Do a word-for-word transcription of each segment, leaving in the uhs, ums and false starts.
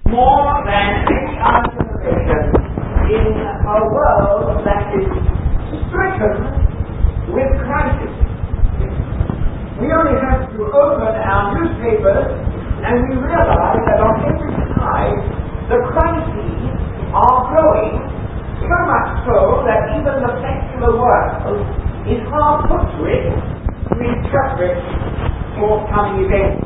more than any other generation in a world that is stricken with crisis. We only have to open our newspapers and we realize that on every side the crises are growing, so much so that even the secular world is hard put to it to interpret forthcoming events.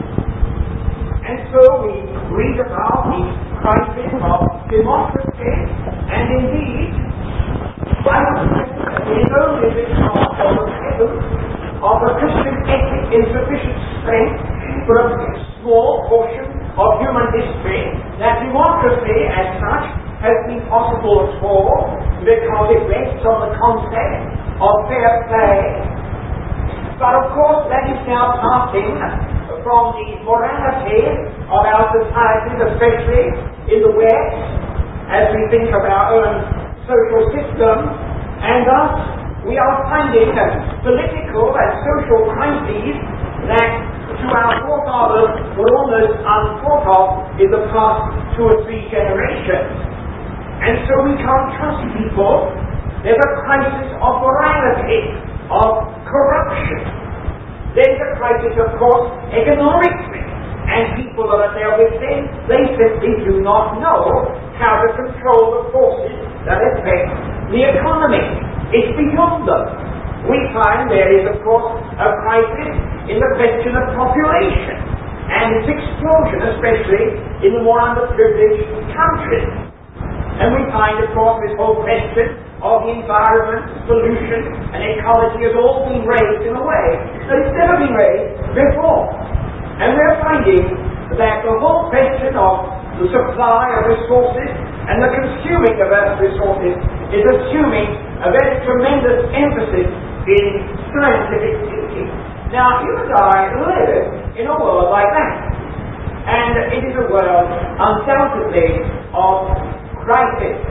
And so we read about the crisis of democracy, and indeed, I would say that it is only because of the presence of the Christian ethic in sufficient strength for a small portion of human history that democracy as such has been possible at all, because it rests on the concept of fair play. But of course that is now passing from the morality of our societies, especially in the West, as we think of our own social system, and thus we are finding political and social crises that to our forefathers were almost unthought of in the past two or three generations. And so we can't trust people. There's a crisis of morality, of corruption. There's a crisis, of course, economically. And people that are there with them, they simply do not know how to control the forces that affect the economy. It's beyond them. We find there is, of course, a crisis in the question of population and its explosion, especially in the more underprivileged countries. And we find, of course, this whole question of the environment, pollution, and ecology has all been raised in a way that it's never been raised before. And we're finding that the whole question of the supply of resources and the consuming of earth's resources is assuming a very tremendous emphasis in scientific thinking. Now, you and I live in a world like that. And it is a world undoubtedly of crisis.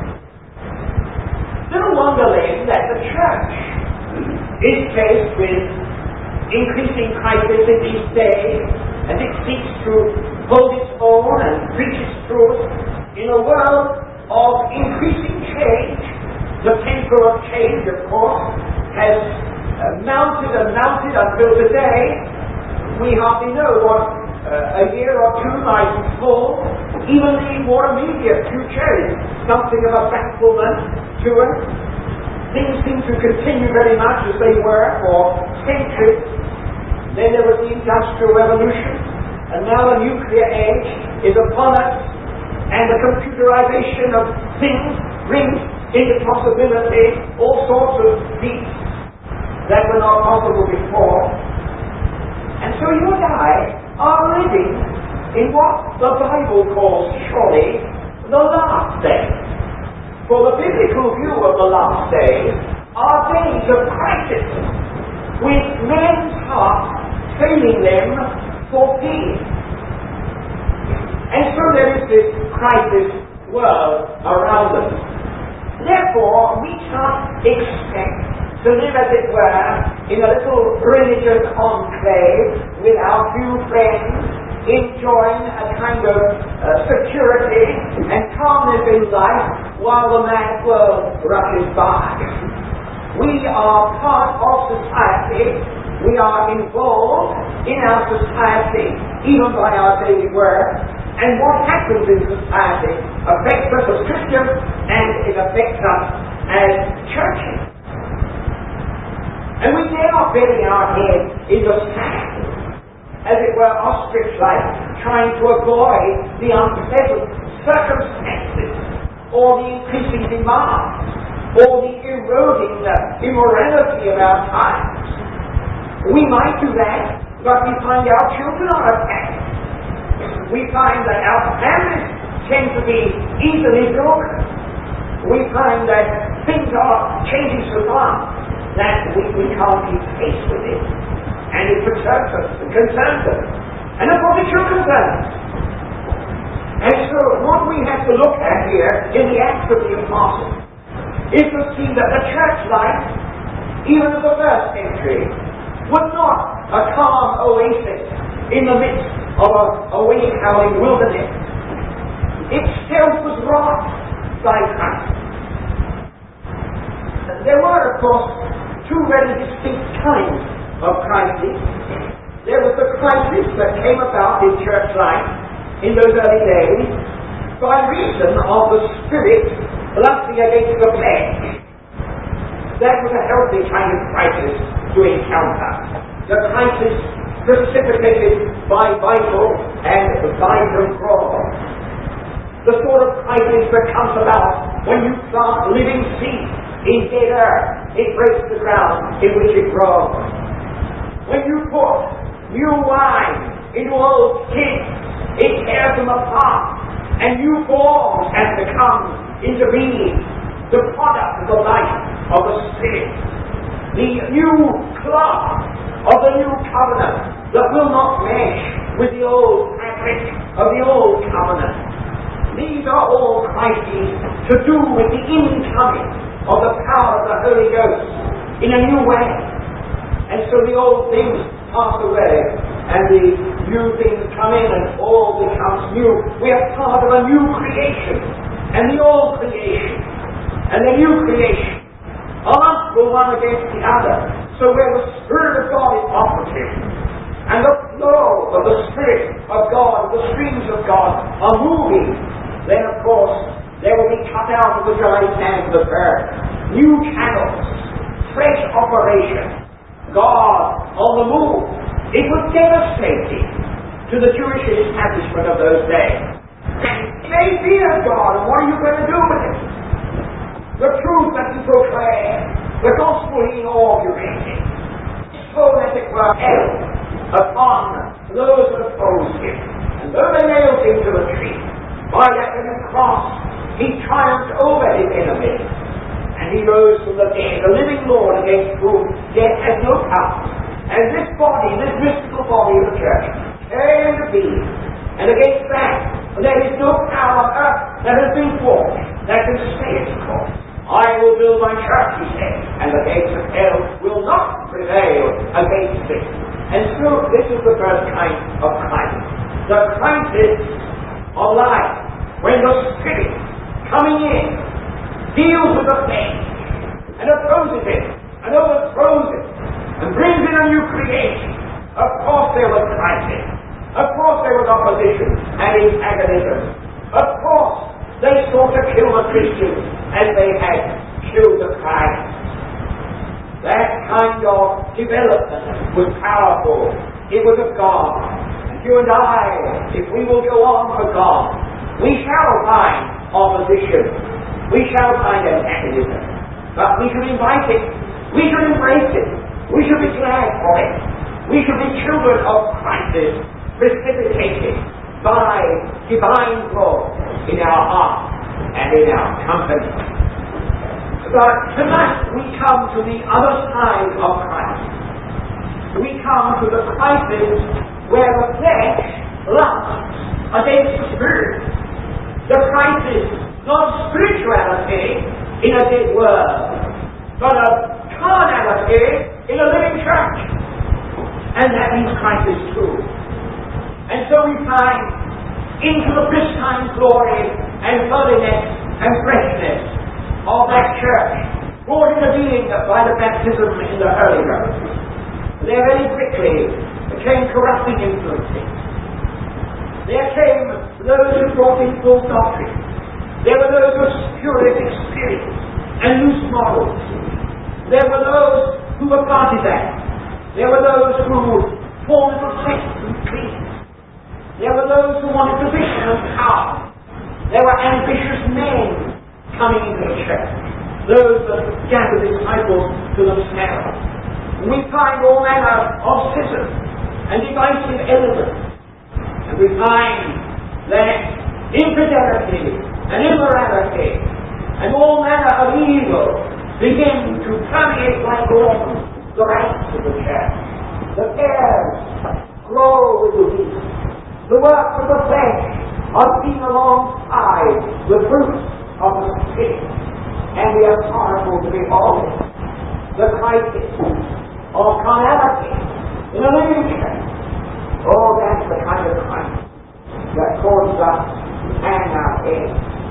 Little wonder then that the church is faced with increasing crisis in these days as it seeks to hold its own and preach its truth in a world of increasing change. The temper of change, of course, has uh, mounted and mounted until today. We hardly know what uh, a year or two might hold. Even the more immediate future is something of a bafflement to us. Things seem to continue very much as they were for centuries. Then there was the Industrial Revolution, and now the nuclear age is upon us, and the computerization of things brings into possibility all sorts of feats that were not possible before. And so you and I are living in what the Bible calls surely the last days. For the biblical view of the last days are days of crisis, with men's hearts failing them for peace. And so there is this crisis world around us. Therefore, we can't expect to live, as it were, in a little religious enclave with our few friends, enjoying a kind of uh, security and calmness in life while the mad world rushes by. We are part of society. We are involved in our society, even by our daily work. And what happens in society affects us as Christians, and it affects us as churches. And we dare not bury our head in the sand, as it were ostrich-like, trying to avoid the unpleasant circumstances, or the increasing demands, or the eroding uh, immorality of our times. We might do that, but we find our children are attacked. We find that our families tend to be easily broken. We find that things are changing so fast that we, we can't keep pace with it. And it perturbs us and concerns us. And of course it should concern us. And so what we have to look at here in the Acts of the Apostles is to see that the church life, even of the first century, was not a calm oasis in the midst of a, a wind-howling wilderness. by Christ. There were, of course, two very distinct kinds of crises. There was the crisis that came about in church life in those early days by reason of the Spirit lusting against the flesh. That was a healthy kind of crisis to encounter. The crisis precipitated by vital and vital growth. The sort of crisis that comes about when you plant living seed in dead earth. It breaks the ground in which it grows. When you put new wine into old skins, it tears them apart, and new forms have to come into being, the product of the life of the Spirit. The new cloth of the new covenant that will not mesh with the old fabric of the old covenant. These are all crises to do with the incoming of the power of the Holy Ghost in a new way. And so the old things pass away and the new things come in and all becomes new. We are part of a new creation, and the old creation and the new creation are not one against the other. So where the Spirit of God is operative and the flow of the Spirit of God, the streams of God are moving, then of course there will be cut out of the dry sands of earth new channels, fresh operation. God on the move. It was devastating to the Jewish establishment of those days. They feared God, and what are you going to do with it? The truth that he proclaimed, the gospel he inaugurated, so that it were held upon those that opposed him. And though they nailed him to the tree, by that cross, he triumphed over his enemies. And he rose from the dead, the living Lord against whom death has no power. And this body, this mystical body of the church, came to be. And against that, there is no power on earth that has been formed that can stay its course. I will build my church, he said, and the gates of hell will not prevail against it. And so this is the first kind of crisis. The crisis of life, when the Spirit coming in deals with the flesh and opposes it and overthrows it and brings in a new creation. Of course there was crisis. Of course there was opposition and antagonism. Of course they sought to kill the Christians as they had killed the Christ. That kind of development was powerful. It was of God. And you and I, if we will go on for God, we shall find opposition. We shall find antagonism. But we should invite it. We should embrace it. We should be glad for it. We should be children of crisis, precipitated by divine growth in our heart and in our company. But tonight we come to the other side of crisis. We come to the crisis where the flesh lusts against the Spirit. The crisis, not spirituality in a dead world, but of carnality in a living church. And that means crisis too. And so we find into the pristine glory and holiness and freshness of that church, brought into being by the baptism in the Holy Ghost. There very quickly came corrupting influences. There came those who brought in false doctrine. There were those with spurious experience and loose morals. There were those who were partisans. There were those who formed little sects and creeds. There were those who wanted position and power. There were ambitious men coming into the church. Those that gathered disciples to themselves. We find all manner of schisms and divisive elements. And we find that infidelity and immorality and all manner of evil begin to permeate like worms the ranks of the church. The cares grow with the wheat. The works of the flesh are seen alongside the fruits of the Spirit, and we are sorrowful to behold the crisis of carnality in a living church. Oh, that's the kind of crisis that causes us to hang our heads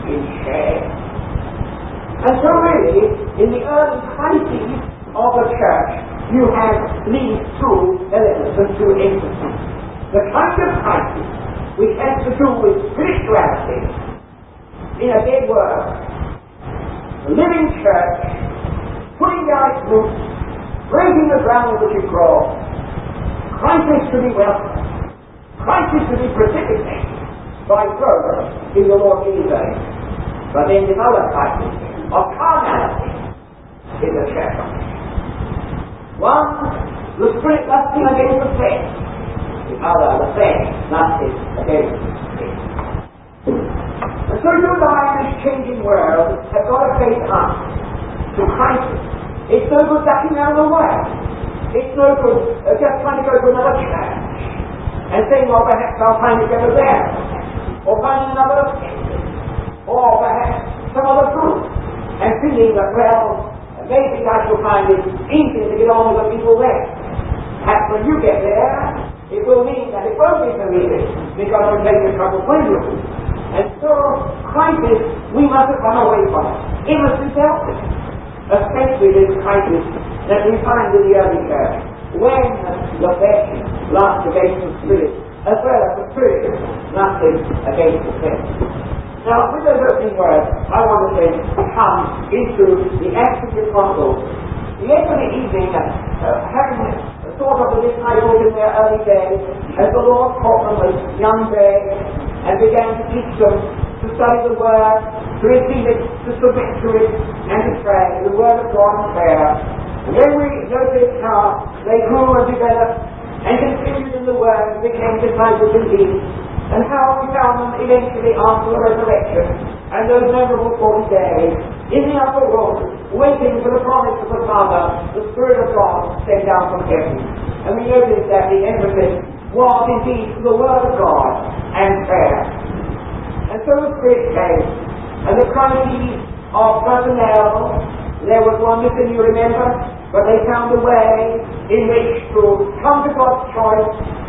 in shame. And so really, in the early crises of the church, you have these two elements and two instances. The kind of crisis which has to do with spirituality in a dead world. The living church, putting down its roots, breaking the ground on which it grows. Crisis to be welcomed. Crisis to be precipitated by growth in the Lord Jesus. But then this other crisis of carnality in the church. One, the spirit lusting against the flesh. The other, the flesh lusting against the spirit. And so you and I in this changing world have got to face up to crisis. It's no good ducking out of the way. It's no good uh, just trying to go to another church and saying, well, perhaps I'll find it over there. Or find another offender. Or perhaps some other group. And feeling that, well, maybe I shall find it easier to get on with the people there. Perhaps when you get there, it will mean that it won't be so easy because you'll take the trouble with you. And so, crisis, we mustn't run away from it. It must be dealt with. Especially this crisis that we find in the early church, when the flesh lusts against the spirit, as well as the spirit lusting against the flesh. Now, with those opening words, I want to then come into the Acts of the Apostles. Yesterday evening, uh, having thought of the disciples in their early days, as the Lord taught them as young days, and began to teach them to study the Word, to receive it, to submit to it, and to pray, the Word of God and prayer. And then we noticed how they grew and developed, and continued in the Word, and became disciples indeed, and how we found them eventually after the resurrection, and those memorable forty days, in the upper room, waiting for the promise of the Father, the Spirit of God sent down from heaven. And we noticed that the emphasis was indeed the Word of God and prayer. And so the Spirit came, and the crises of personnel, there was one missing, you remember, but they found a way in which to come to God's choice,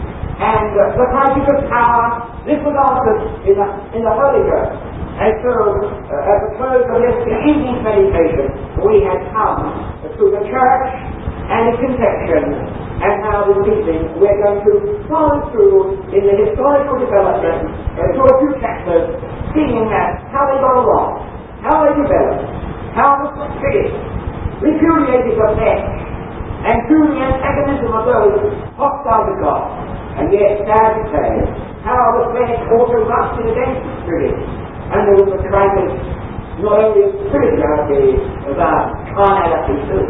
and uh, the crisis of power, this was answered in the, in the Holy Ghost. And so, uh, at the close of this evening's meditation, we had come to the church and its conception, and now this evening we're going to follow through in the historical development uh, to a few chapters, seeing that how they got along, how they developed, how the Spirit repudiated the flesh, and through the antagonism of those hostile to God, and yet sad to say, how the flesh also rusted against the Spirit. And there was a crisis not only of spirituality, but carnality too.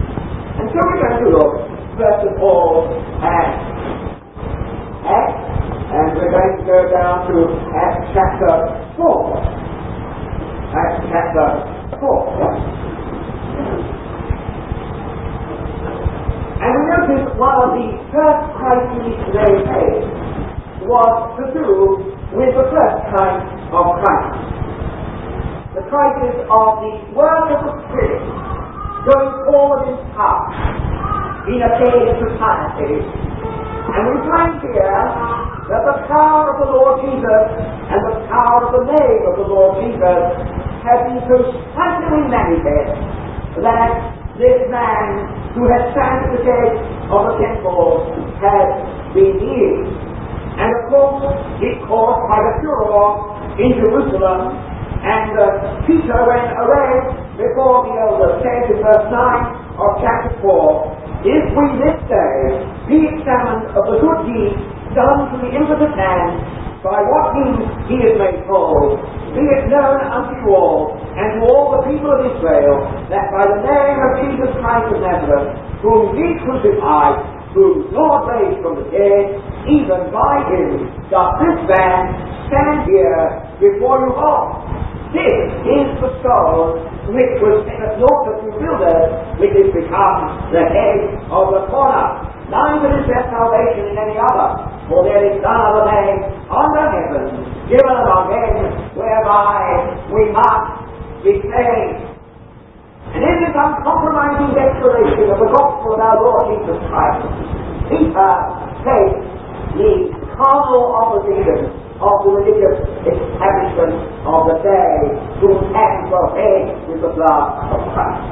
And so we're going to look, first of all, at Acts, and we're going to go down to Acts chapter four. Acts chapter four. And we notice one of the first crises they faced was to do with the first kind of crisis. The crisis of the work of the Spirit going forward in power in a pagan society. And we find here that the power of the Lord Jesus and the power of the name of the Lord Jesus have been so strikingly manifest that this man who had sat at the gate of the temple has been healed. And of course, it caused quite a furor in Jerusalem, and uh, Peter, when arrayed before the elders, said in verse nine of chapter four, if we this day be examined of the good deeds done to the impotent man, by what means he is made whole, be it known unto you all, and to all the people of Israel, that by the name of Jesus Christ of Nazareth, whom ye crucified, whom Lord raised from the dead, even by him doth this man stand here before you all. This is the stone which was set at naught of you builders, which is become the head of the corner. Neither is there salvation in any other, for there is none other name under heaven given among men whereby we must be saved. And in this uncompromising declaration of the gospel of our Lord Jesus Christ, Peter faced the carnal opposition of the religious establishment of of the day whose hands were red with the blood of Christ.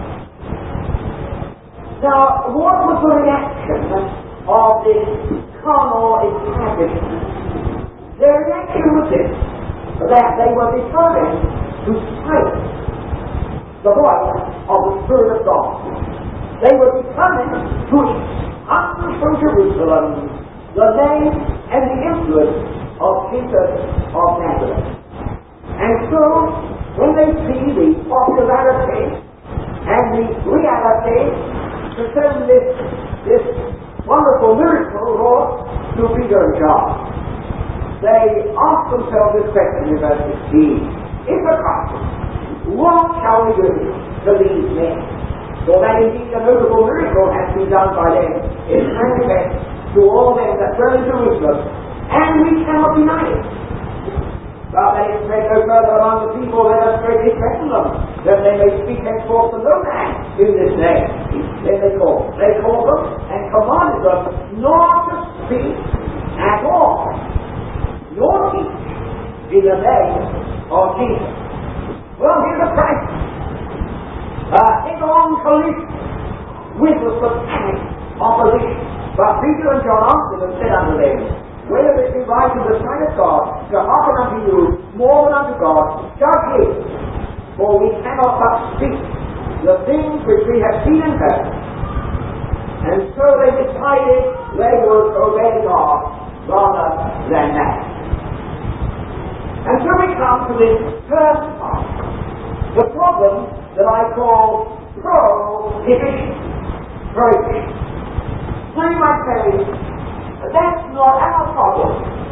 Now, what was the reaction of this carnal establishment? Their reaction was this, that they were determined to silence the voice of the Spirit of God. They were determined to expel from Jerusalem the name and the influence of Jesus of Nazareth. And so, when they see the popularity and the reality concerning this, this wonderful miracle wrought through Peter and John, they ask themselves this question in verse sixteen: If the Christ, what shall we do to these men? For that indeed a notable miracle has been done by them, is manifest to all them that dwell in Jerusalem, and we cannot deny it. But that it spread no further among the people, let us pray this them, that they may speak henceforth to no man in this name. Then they call. They called them and commanded them not to speak at all, nor teach in the name of Jesus. Well, here's the price. Uh, head-on collision with the satanic opposition. But Peter and John answered and said unto them, Whether it be right in the sight of God to hearken unto you more than unto God, judge ye. For we cannot but speak the things which we have seen and heard. And so they decided they would obey God rather than that. And so we come to this first part, the problem that I call prohibition. Prohibition. Now you might say, that's not our problem.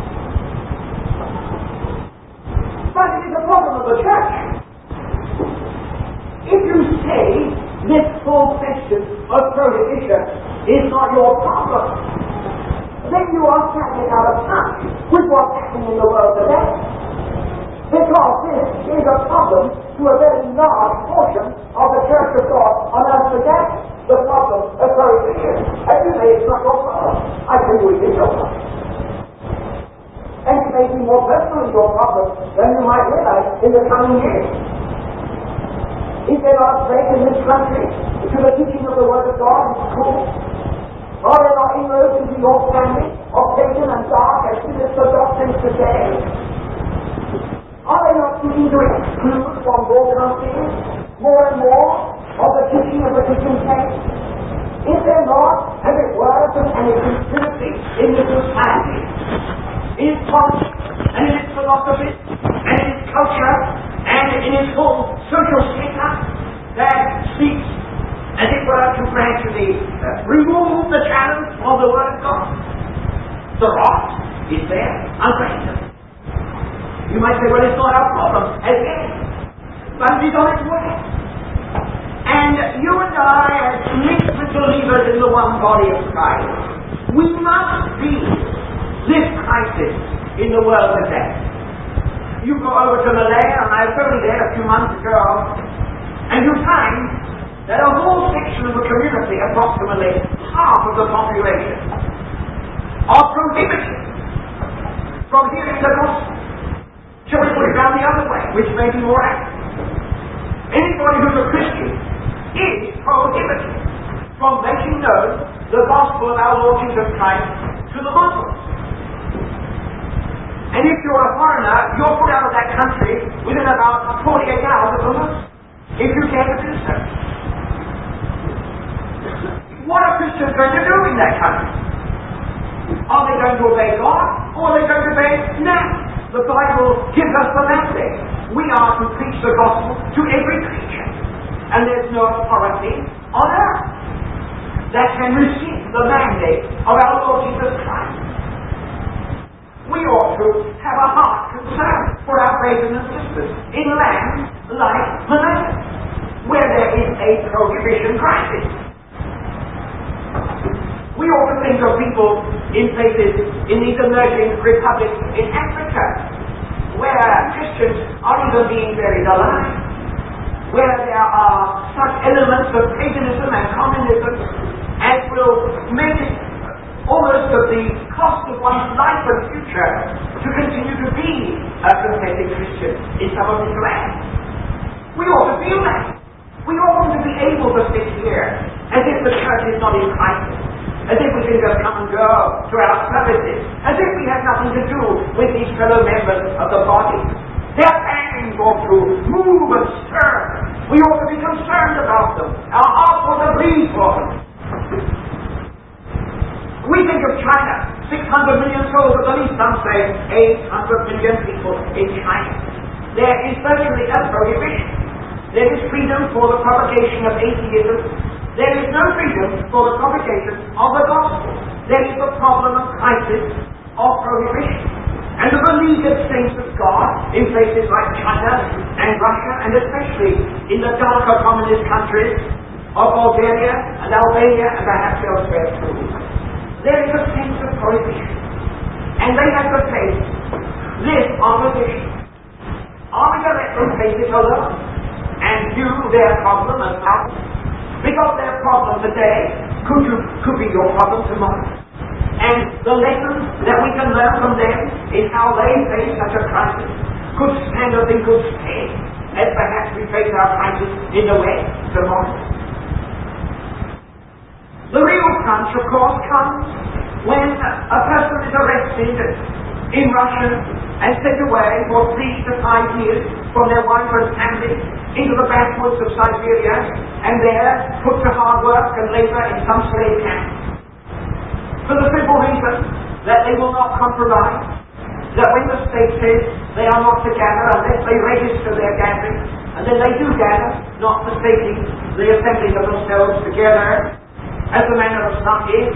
But it is a problem of the church. If you say this whole question of prohibition is not your problem, then you are sadly out of touch with what's happening in the world today. Because this is a problem to a very large portion of the Church of God on earth today. The problem of prohibition. And you say it's not your problem. I tell you it is your problem. And it may be more personally your problem than you might realize in the coming years. Is there not a threat in this country to the teaching of the Word of God in schools? Are there not inroads into your family of pagan and dark and sinister doctrines today? Are they not seeking to exclude from broadcasting more and more of the teaching of the Christian faith? Is there not, as it were, an conspiracy in the society, in its politics, and in its philosophy, and in its culture, and in its whole social setup that seeks, as it were, to gradually uh, remove the challenge of the Word of God? The rot is there, unquestionably. You might say, well, it's not our problem as yet, but it is on its way. And you and I, as liquid believers in the one body of Christ, we must see this crisis in the world today. You go over to Malaya, and I was only there a few months ago, and you find that a whole section of the community, approximately half of the population, are prohibited from hearing the gospel. Shall we put it down the other way, which may be more accurate? Anybody who's a Christian is prohibited from making known the gospel of our Lord Jesus Christ to the Muslims. And if you're a foreigner, you're put out of that country within about forty-eight hours of the Muslim, if you care to do so. What are Christians going to do in that country? Are they going to obey God, or are they going to obey man? The Bible gives us the mandate. We are to preach the gospel to every creature. And there's no authority on earth that can resist the mandate of our Lord Jesus Christ. We ought to have a heart concern for our brothers and sisters in lands like Malaya, where there is a prohibition crisis. We ought to think of people in places in these emerging republics in Africa, where Christians are even being buried alive, where there are such elements of paganism and communism as will make it almost at the cost of one's life and future to continue to be a confessing Christian in some of these lands. We ought to feel that. We ought to be able to sit here as if the church is not in crisis, as if we can just come and go to our services, as if we have nothing to do with these fellow members of the body. Their pangs ought to move and stir. We ought to be concerned about them. Our hearts ought to bleed for them. We think of China, six hundred million souls, at least some say eight hundred million people in China. There is virtually a prohibition. There is freedom for the propagation of atheism. There is no freedom for the propagation of the gospel. There is the problem of crisis of prohibition. And the beleaguered saints of God in places like China and Russia, and especially in the darker communist countries of Bulgaria and Albania and perhaps elsewhere too, there is a sense of prohibition. And they have to face this opposition. Are we going to let them face it alone and view their problem as ours? Because their problem today could, you, could be your problem tomorrow. And the lesson that we can learn from them is how they face such a crisis. Could stand up in good stead as perhaps we face our crisis in the West tomorrow. The real crunch, of course, comes when a person is arrested in Russia and sent away for three to five years from their wife and family into the backwoods of Siberia, and there put to hard work and labor in some slave camp. For the simple reason that they will not compromise, that when the state says they are not to gather unless they register their gathering, and then they do gather, not forsaking the assembling of themselves together, as the manner of some is.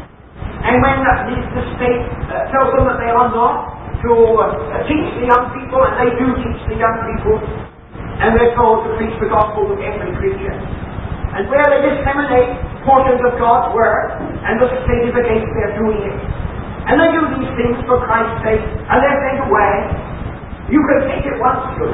And when the, the state uh, tells them that they are not to uh, teach the young people, and they do teach the young people, and they're told to preach the gospel to every creature. And where they disseminate portions of God's Word, and the state is against their doing it. And they do these things for Christ's sake, and they're sent away. You can take it once through,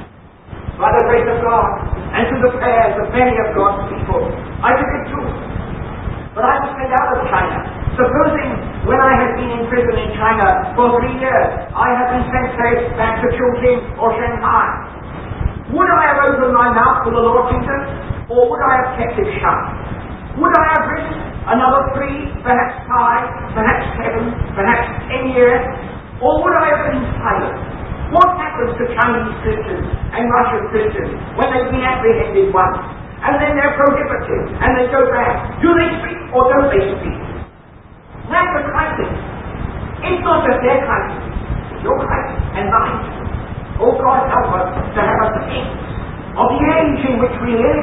by the grace of God, and through the prayers of many of God's people. I took it too. But I was sent out of China. Supposing when I had been in prison in China for three years, I had been sent back to Chongqing or Shanghai, would I have opened my mouth for the Lord Jesus, or would I have kept it shut? Would I have risked another three, perhaps five, perhaps seven, perhaps ten years, or would I have been silent? What happens to Chinese Christians and Russian Christians when they've been apprehended once, and then they're prohibited, and they go back? Do they speak, or don't they speak? That's a crisis. It's not just their crisis, it's your crisis and mine. Oh, God help us to have a sense of the age in which we live.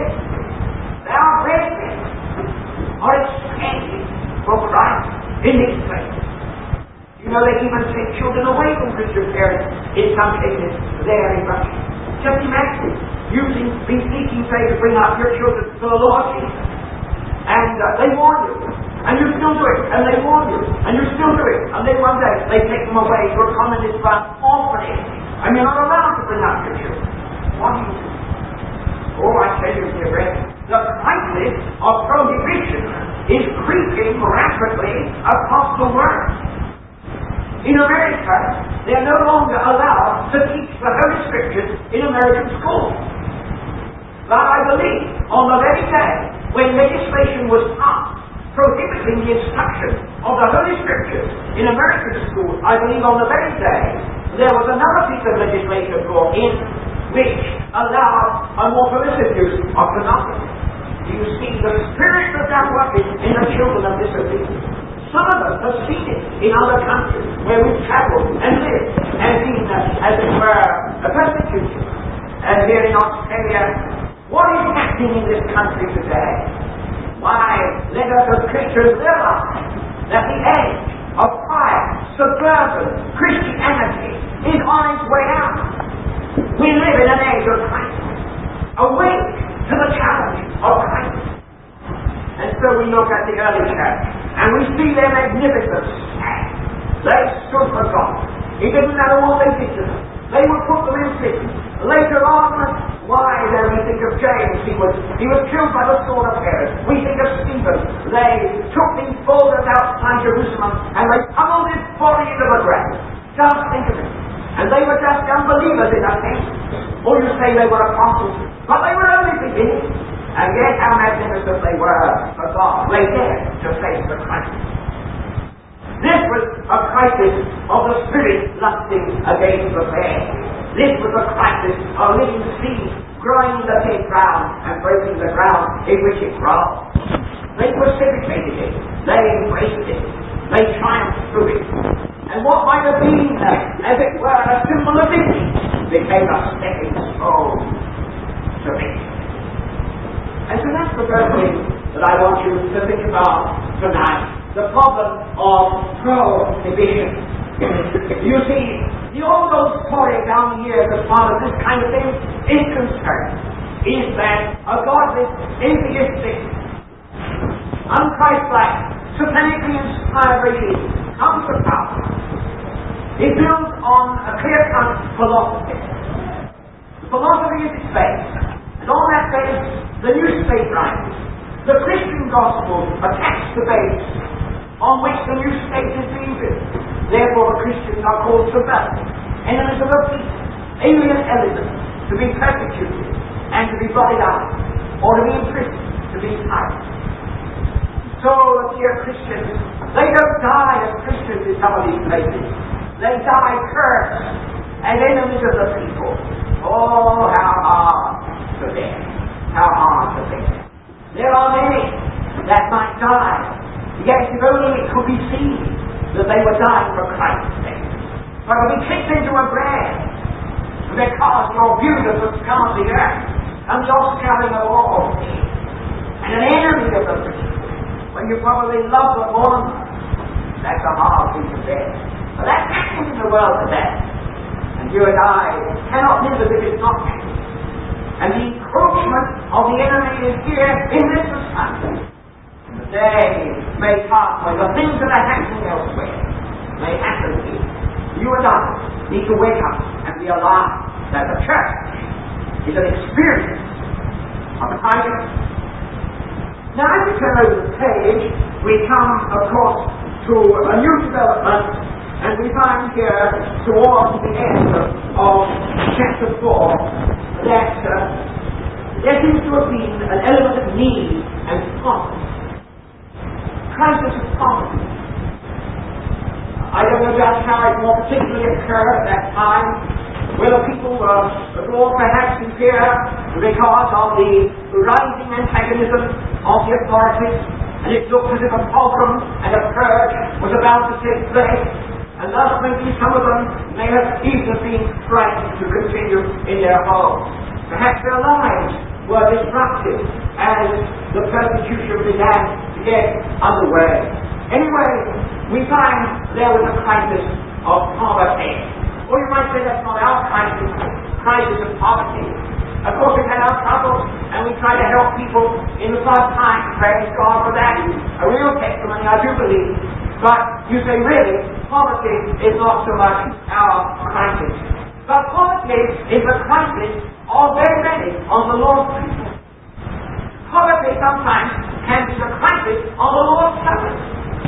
Our brethren are expanding for Christ in this place. You know, they even take children away from Christian parents in some cases there in Russia. Just imagine using, being seeking, say, to bring up your children to the Lord Jesus. And uh, they warn you, and you still do it, and they warn you, and you still do it, and then one day they take them away to a communist orphanage, and you're not allowed to bring up your children. What do you do? Oh, I tell you, dear brethren, the crisis of prohibition is creeping rapidly across the world. In America, they are no longer allowed to teach the Holy Scriptures in American schools. But I believe on the very day when legislation was passed prohibiting the instruction of the Holy Scriptures in American schools, I believe on the very day there was another piece of legislation brought in which allowed a more permissive use of pornography. You see, the spirit of that working in the children of disobedience. Some of us have seen it in other countries where we've travelled and lived and been, uh, as it were, persecuted. And here in Australia, what is happening in this country today? Why, let us as Christians realize that the age of quiet, suburban Christianity is on its way out. We live in an age of crisis. Awake to the challenge of crisis. And so we look at the early church, and we see their magnificence. They stood for God. It didn't matter what they did to them. They would put them in prison. Later on, why, then we think of James, he was, he was killed by the sword of Herod. We think of Stephen. They took these boulders outside Jerusalem, and they pummeled his body into the ground. Just think of it. And they were just unbelievers in that sense. Or you say they were apostles, but they were only beginning. And yet how magnificent they were for God. They dared to face the crisis. This was a crisis of the spirit lusting against the flesh. This was a crisis of living seed growing in the dead ground and breaking the ground in which it grew. They precipitated it. They embraced it. They triumphed through it. And what might have been, uh, as it were, a symbol of victory became a stepping stone to victory. And so that's the first thing that I want you to think about tonight. The problem of prohibition. You see, the old old story down here as far as this kind of thing is concerned is that a godless, atheistic, unchristlike, satanically inspired regime comes to power. It builds on a clear-cut philosophy. The philosophy is its base, and on that base, the new state rises. The Christian gospel attacks the base on which the new state is being built. Therefore, the Christians are called subversive, enemies of the peace, alien elements, to be persecuted and to be blotted out, or to be imprisoned, to be silenced. So, dear Christians, they don't die as Christians in some of these places. They die cursed as enemies of the people. Oh, how hard to bear. How hard to bear. There are many that might die. Yes, if only it could be seen that they were dying for Christ's sake. But to be kicked into a grave because you're viewed as the scum of the earth and the offscouring of all things and an enemy of the people when you probably love them more than that, that's a hard thing to bear. But that's happening in the world today. And you and I cannot live as if it's not happening. And the encroachment of the enemy is here in this society. And the day may pass when the things that are happening elsewhere may happen here. You and I need to wake up and be alive that the church is an experience of Christ. Now, as we turn over the page, we come, of course, to a new development, and we find here, towards the end of chapter four, that uh, there seems to have been an element of need and poverty. Crisis of poverty. I don't know just how it more particularly occurred at that time, whether people were abroad perhaps in fear because of the rising antagonism of the authorities, and it looked as if a pogrom and a purge was about to take place, and thus maybe some of them may have even been frightened to continue in their homes. Perhaps their lives were disrupted as the persecution began to get underway. Anyway, we find there was a crisis of poverty. Or you might say that's not our crisis, crisis of poverty. Of course, we've had our troubles, and we try to help people in the first time. Praise God for that. A real testimony, I do believe. But you say, really, poverty is not so much our crisis. But poverty is the crisis of very many of the Lord's people. Poverty sometimes can be the crisis of the Lord's servants.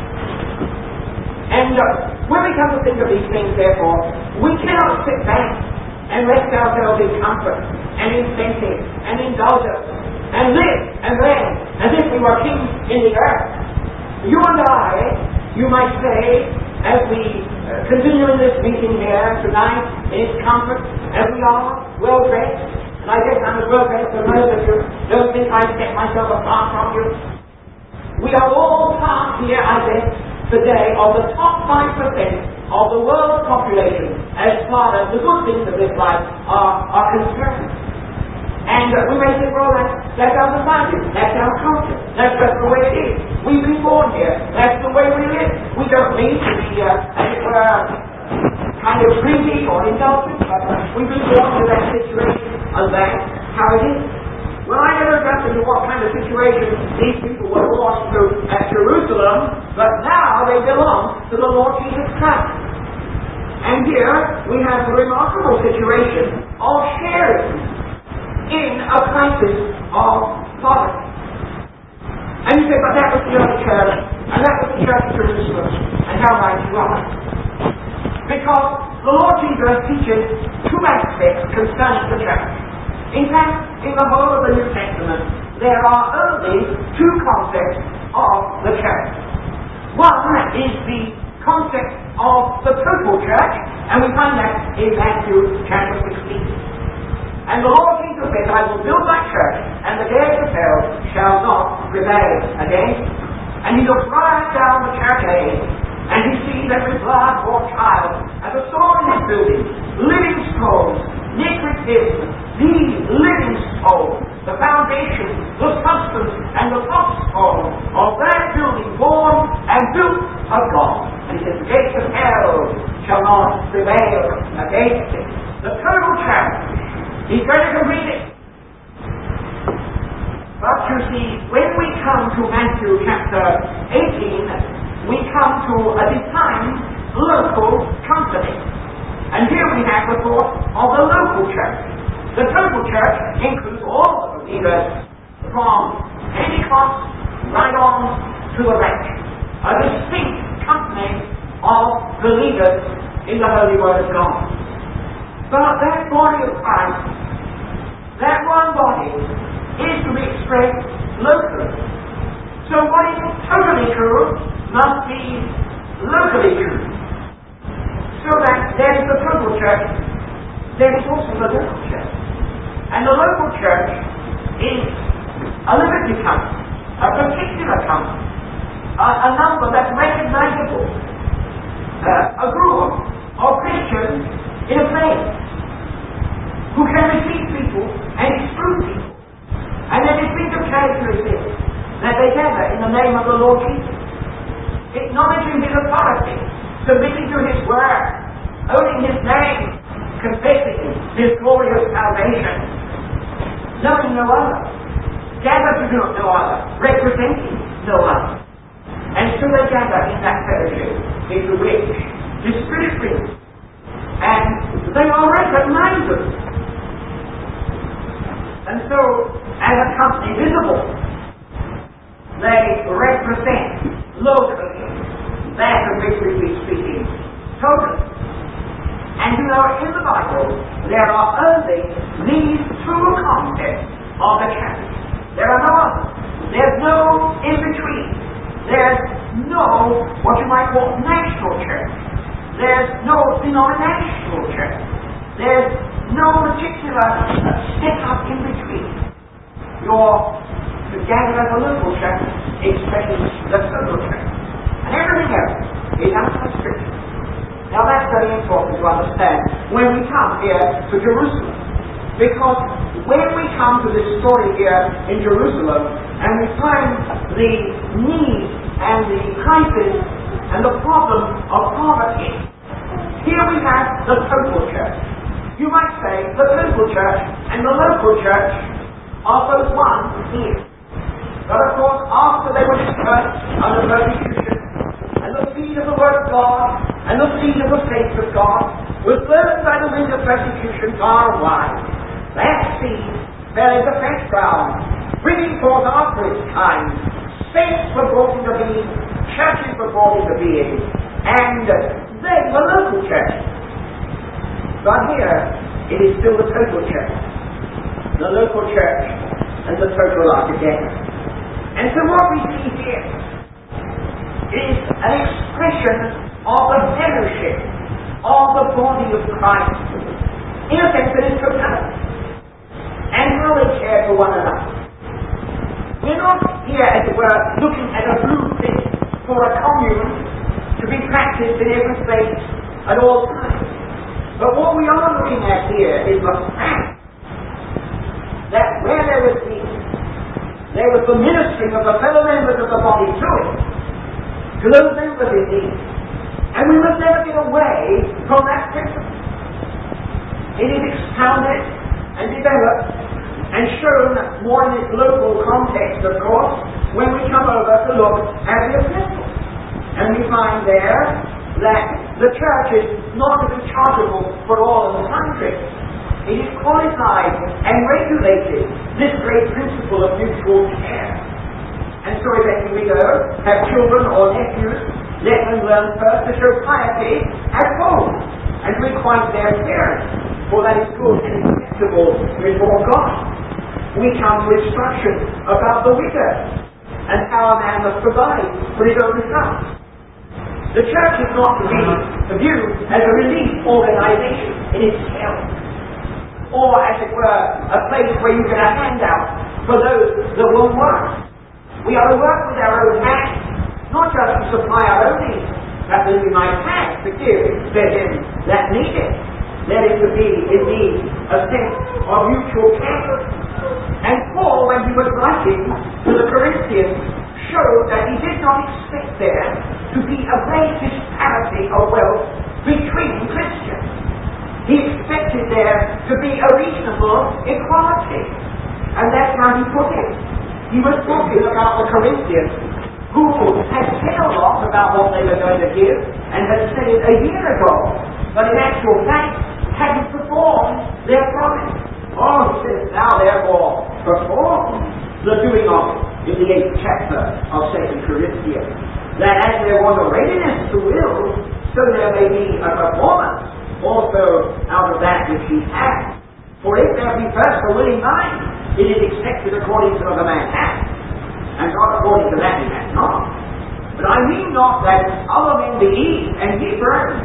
And uh, when we come to think of these things, therefore, we cannot sit back and rest ourselves in comfort and incentive and indulgence and live and reign as if we were kings in the earth. You and I, you might say, as we uh, continue in this meeting here tonight in its comfort, as we are well dressed, and I guess I'm as well dressed as most of you, don't think I set myself apart from you. We are all part here, I guess, today of the top five percent of the world's population as far as the good things of this life are, are concerned. And uh, we may say, well, that's, that's our society, that's our culture, that's just the way it is. We've been born here, that's the way we live. We don't need to be, uh, as it were, kind of greedy or indulgent, but uh, we've been born to that situation, and that's how it is. Well, I never got into what kind of situation these people were born to at Jerusalem, but now they belong to the Lord Jesus Christ. And here we have the remarkable situation of sharing in a crisis of poverty. And you say, but that was the early church, and that was the church of Jerusalem, and how right you are. Because the Lord Jesus teaches two aspects concerning the church. In fact, in the whole of the New Testament, there are only two concepts of the church. One is the concept of the total church, and we find that in Matthew chapter sixteen. And the Lord Jesus said, I will build my church, and the gates of hell shall not prevail against. And he looks right down the church age, and he sees every blood-bought child as a soul in his building, living stones, knit with him, these living stones, the foundation, the substance, and the cornerstone of that building born and built of God. And he says, the gates of hell shall not prevail against it. The total church, he's going to complete it. But you see, when we come to Matthew chapter eighteen, we come to a defined local company. And here we have the thought of the local church. The total church includes all the believers from Pentecost right on to the rapture. A distinct company of believers in the Holy Word of God. But that body of Christ, that one body, is to be expressed locally. So what is totally true must be locally true. So that there is the total church, there is also the local church. And the local church is a limited company, a particular company, a, a number that's recognizable, uh, a group of Christians in a place who can receive people and exclude people. And their distinctive characteristics that they gather in the name of the Lord Jesus, acknowledging His authority, submitting to His word, owning His name, confessing His glorious salvation, knowing no other, gathered to know no other, representing no other. And so they gather in that fellowship into which the Spirit brings, and they are recognizable. And so, as a company visible, they represent locally that of which we've been speaking totally. And you know, in the Bible, there are only these two concepts of the church. There are no others. There's no in-between. There's no, what you might call, national church. There's no denominational church. There's no particular step up in between. You're together as a local church, expressing the total church. And everything else is outside Scripture. Now that's very important to understand when we come here to Jerusalem. Because when we come to this story here in Jerusalem, and we find the need and the crisis and the problem of poverty, here we have the total church. You might say the total church and the local church are both one here. But of course, after they were dispersed under persecution, and the seed of the Word of God, and the seed of the faith of God, was burned by the wind of persecution far and wide, that seed fell into fresh ground, bringing forth after its kind. Saints were brought into being, churches were brought into being, and they were local churches. But here, it is still the total church. The local church and the total are together. And so what we see here is an expression of the fellowship of the body of Christ, in a sense that is totality, and how they care for one another. We're not here, as it were, looking at a blueprint for a commune to be practiced in every place at all times. But what we are looking at here is the fact that where there was need, there was the ministering of the fellow members of the body to it, to those members in need. And we must never get away from that principle. It is expounded and developed and shown more in its local context, of course, when we come over to look at the epistles. And we find there that the church is not to be chargeable for all of the country. It is qualified and regulated, this great principle of mutual care. And so eventually we go, have children or nephews Let them learn first to show piety at home and requite their parents, for that is good and acceptable before God. We come to instruction about the widow and how a man must provide for his own house. The church is not to be viewed as a relief organization in itself, or as it were, a place where you get a handout for those that won't work. We are to work with our own hands, not just to supply our own needs, but that we might have to give to him that need it. There is to be, indeed, a sense of mutual care. And Paul, when he was writing to the Corinthians, showed that he did not expect there to be a great disparity of wealth between Christians. He expected there to be a reasonable equality. And that's how he put it. He was talking about the Corinthians who had said a lot about what they were going to give and had said it a year ago, but in actual fact hadn't performed their promise. Oh, he says, now therefore perform the doing of it in the eighth chapter of Second Corinthians, that as there was a readiness to will, so there may be a performance also out of that which he has. For if there be first a willing mind, it is expected according to the man has, and not according to that he has not. But I mean not that other men be eat and ye burn,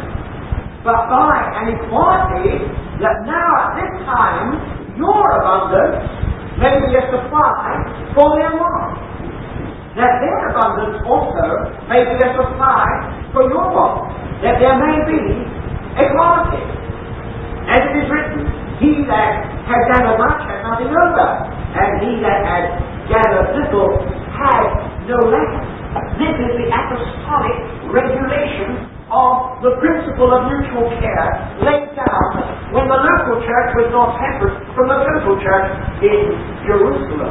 but by an equality that now at this time your abundance may be a supply for their want, that their abundance also may be a supply for your want, that there may be equality. As it is written, he that had gathered much had nothing over, and he that had gathered little had no lack. This is the apostolic regulation of the principle of mutual care laid down when the local church was not separate from the total church in Jerusalem.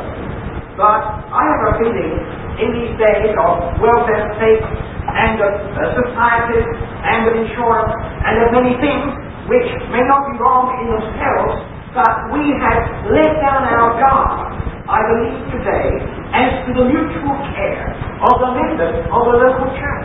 But I have a feeling in these days of welfare states and of uh, societies and of insurance and of many things which may not be wrong in themselves, but we have let down our guard, I believe today, as to the mutual care of the members of the local church.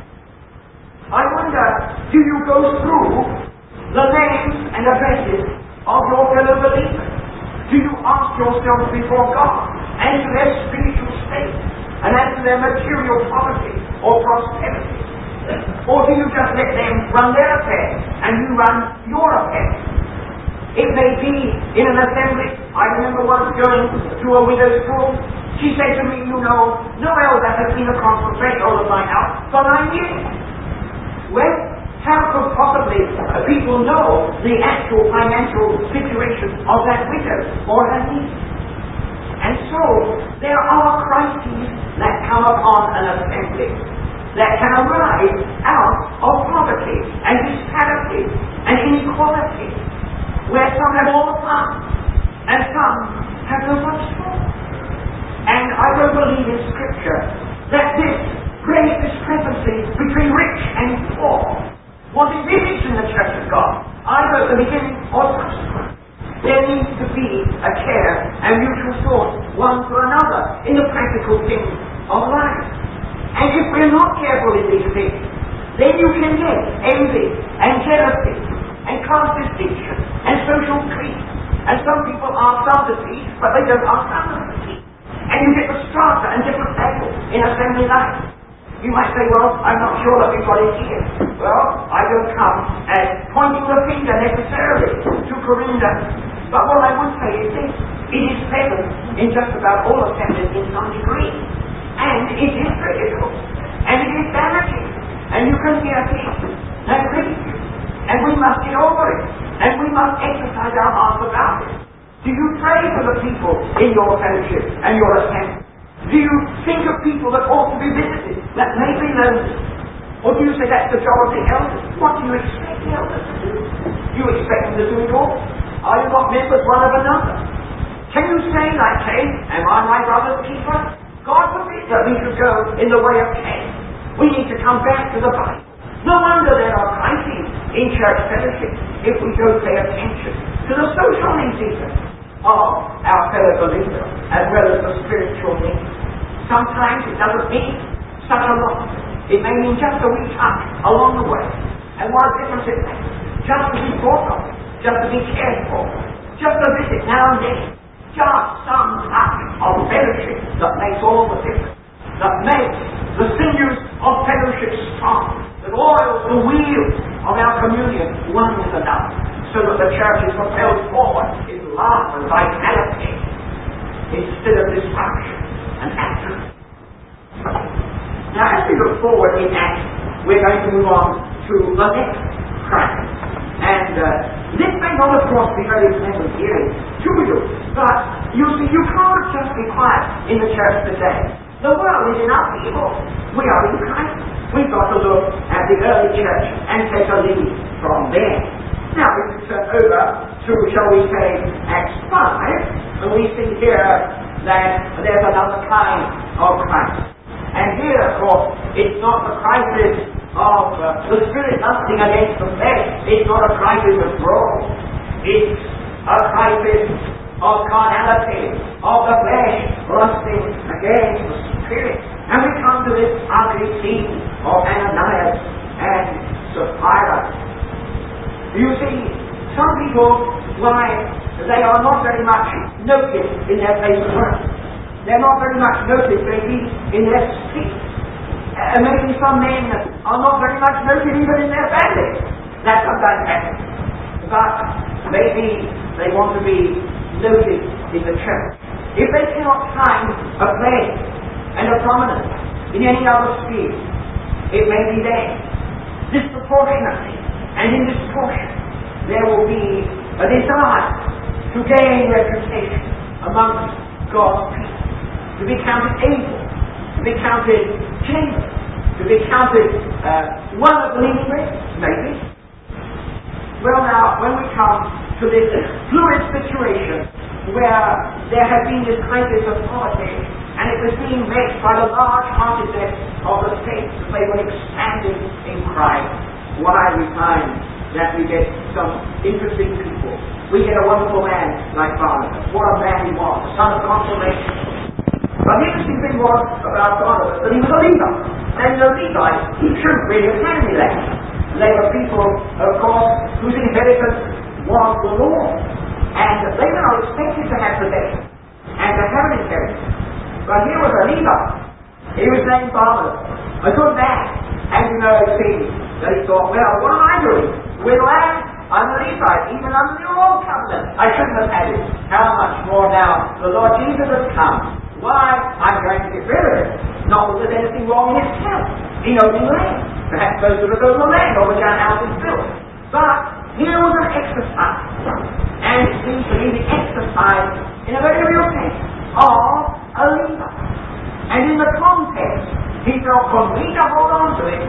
I wonder, do you go through the names and addresses of your fellow believers? Do you ask yourself before God as to their spiritual state and as to their material poverty or prosperity? Or do you just let them run their affairs and you run your affairs? It may be in an assembly. I remember once going to a widow's school. She said to me, you know, no elder has been across the threshold of my house for nine years. Well, how could possibly uh, people know the actual financial situation of that widow or her niece? And so, there are crises that come upon an assembly that can arise out of poverty and disparity and inequality, where some have all the funds and some have no much more. And I don't believe in Scripture that this great discrepancy between rich and poor was envisaged in the Church of God, either at the beginning or subsequent. There needs to be a care and mutual thought one for another in the practical things of life. And if we're not careful in these things, then you can get envy and jealousy and class distinction and social creep. And some people are some to teach, but they don't ask others to teach. And you get the strata and different levels in assembly life. You might say, well, I'm not sure that we've got it here. Well, I don't come as pointing the finger necessarily to Corinda. But what I would say is this: it is present in just about all assemblies in some degree. And it is critical. And it is damaging. And you can hear things that grieve you. And we must get over it. And we must exercise our hearts about it. Do you pray for the people in your fellowship and your assembly? Do you think of people that ought to be visited, that may be lonely? Or do you say that's the job of the elders? What do you expect the elders to do? Do you expect them to do it all? Are you not members one of another? Can you say like Cain, am I my brother's keeper? God forbid that we should go in the way of Cain. We need to come back to the Bible. No wonder there are crises in church fellowship if we don't pay attention to the social needs even of our fellow believers as well as the spiritual needs. Sometimes it doesn't mean such a lot. It may mean just a wee touch along the way. And what a difference it makes. Just to be thought of, just to be cared for, just a visit now and then, just some touch of fellowship that makes all the difference, that makes the sinews of fellowship strong, that oils the wheel of our communion one with another, so that the church is propelled forward in love and vitality instead of disruption and atrophy. Now, as we look forward in Acts, we're going to move on to the next crisis. And uh, this may not, of course, be very pleasant hearing to you, but you see, you can't just be quiet in the church today. The world is in upheaval. We are in crisis. We've got to look at the early church and take a lead from there. Now, if we turn over to, shall we say, Acts five, and we see here that there's another kind of crisis. And here, of course, it's not the crisis of uh, the spirit lusting against the flesh. It's not a crisis of growth. It's a crisis of carnality, of the flesh lusting against the spirit. And we come to this ugly scene of Ananias and Sapphira. You see, some people, why, they are not very much noticed in their place of work. They're not very much noticed, maybe, in their speech. And maybe some men are not very much noted even in their families. That sometimes happens. But maybe they want to be noted in the church. If they cannot find a place and a prominence in any other sphere, it may be there. Disproportionately and in this portion, there will be a desire to gain reputation amongst God's people, to be counted able, to be counted generous, to be counted uh, one of the leading races, maybe. Well, now, when we come to this fluid situation where there has been this crisis of politics, and it was being met by the large-heartedness of the saints as they were expanding in Christ, why we find that we get some interesting people. We get a wonderful man like Barnabas. What a man he was, a son of consolation. But the interesting thing was about Barnabas that he was a Levite. And the Levites shouldn't really have had any land. They were people, of course, whose inheritance was the law. And they were not expected to have possession and to have an inheritance. But here was a Levite. He was named Barnabas, a good man. And you know, it seems that he thought, well, what am I doing with land? I'm a Levite, even under the old covenant. I shouldn't have had it. How much more now the Lord Jesus has come. Why? I'm going to get rid of it. Not that there's anything wrong in himself. He owning land. Perhaps those who have owned the land over which our house is built. But here was an exercise. And it seems to be the exercise, in a very real sense, of a Levite. And in the context, he felt for me to hold on to it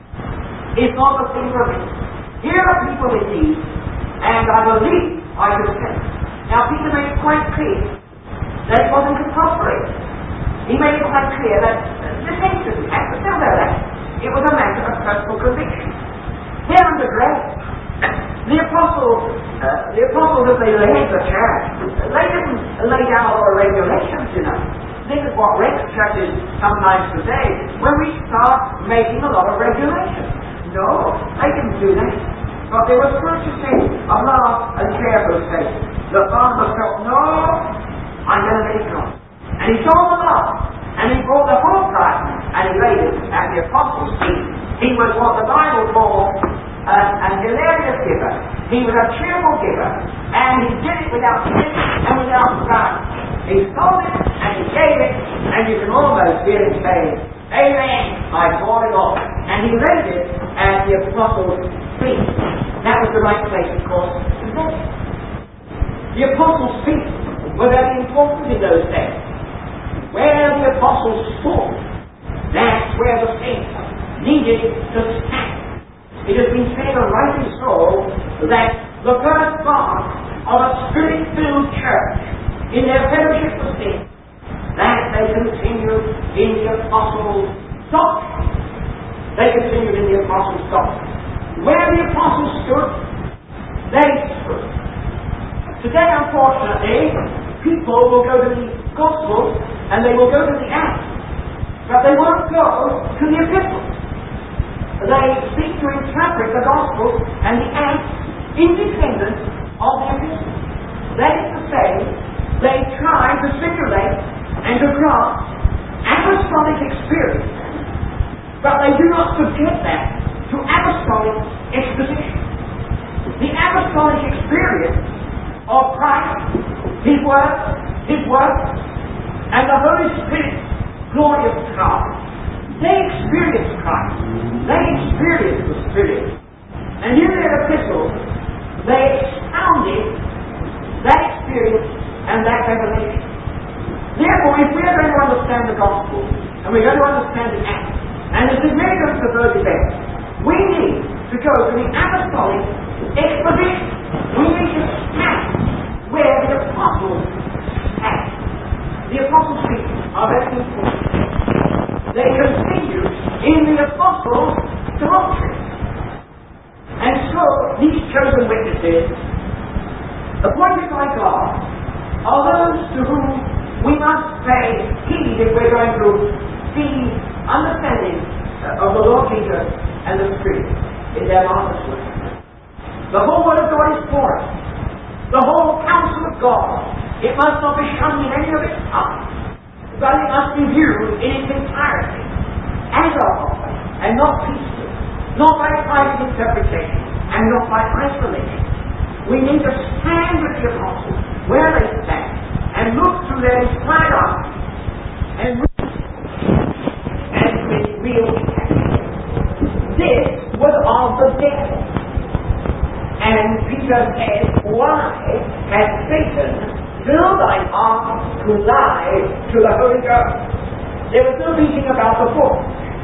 is not the thing for me. Here are people in need, and I believe I can say. Now, Peter made it quite clear that it wasn't compulsory. He made it quite clear that the saints didn't have to tell their that. It was a matter of personal conviction. They're under grace. The apostles, uh, the apostles, as they led the church, they didn't lay down a lot of regulations, you know. This is what wrecks churches sometimes today, when we start making a lot of regulations. No, they didn't do that. But there was such a sense of love and care for the faith that Barnabas felt, no, I'm going to let it go. And he told them off, and he brought the whole prize, and he laid it at the apostles' feet. He was what the Bible calls uh, an hilarious giver. He was a cheerful giver, and he did it without sin and without pride. He sold it, and he gave it, and you can almost hear him saying, Amen, I bought it all. And he laid it at the apostles' feet. That was the right place, of course, to lay it. The apostles' feet were very important in those days. Where the apostles stood, that's where the saints needed to stand. It has been said, and rightly so, that the first part of a spirit-filled church in their fellowship with saints, that they continued in the apostles' doctrine. They continued in the apostles' doctrine. Where the apostles stood, they stood. Today, unfortunately, people will go to the Gospels and they will go to the Acts, but they won't go to the Epistles. they seek to interpret the Gospel and the Acts independent of the epistle. That is to say, they try to simulate and to grasp apostolic experience, but they do not subject that to apostolic exposition. The apostolic experience of Christ, His Word, His work, and the Holy Spirit's glorious power. They experience Christ. They experience the Spirit. And in their epistles, they expounded that experience and that revelation. Therefore, if we are going to understand the Gospel, and we're going to understand the Acts, and the significance of those events, we need to go to the apostolic exposition. We need to stand where the apostles stand. The Apostles' Creed are very important. They continue in the apostles' doctrine. And so, these chosen witnesses, appointed by God, are those to whom we must pay heed if we're going to be understanding of the Lord Jesus and the Spirit in their marvelous work. The whole Word of God is for us. The whole counsel of God. It must not be shunned in any of its parts, but it must be viewed in its entirety, as a whole, and not piecemeal, not by private interpretation, and not by isolation. We need to stand with the apostles where they stand, and look through their inspired eyes, and read as with real attention. This was of the devil. And Peter said, why has Satan filled thine heart to lie to the Holy Ghost? There was no meeting about the book.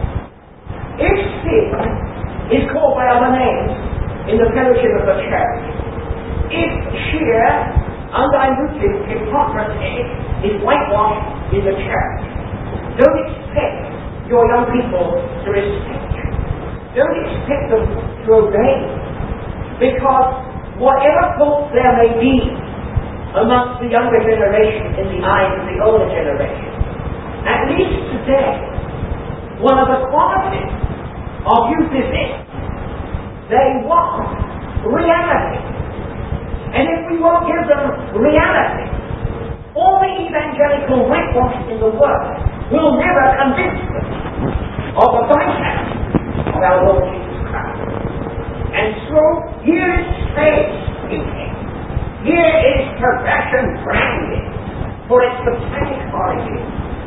If sin is called by other names in the fellowship of the church, if sheer, undiluted hypocrisy is whitewashed in the church, don't expect your young people to respect you. Don't expect them to obey. Because whatever faults there may be amongst the younger generation in the eyes of the older generation, at least today, one of the qualities of youth is this: they want reality. And if we won't give them reality, all the evangelical whitewash in the world will never convince them of the vitality of our Lord Jesus Christ. And so, here is faith speaking. Here is perfection branded for its satanic origin.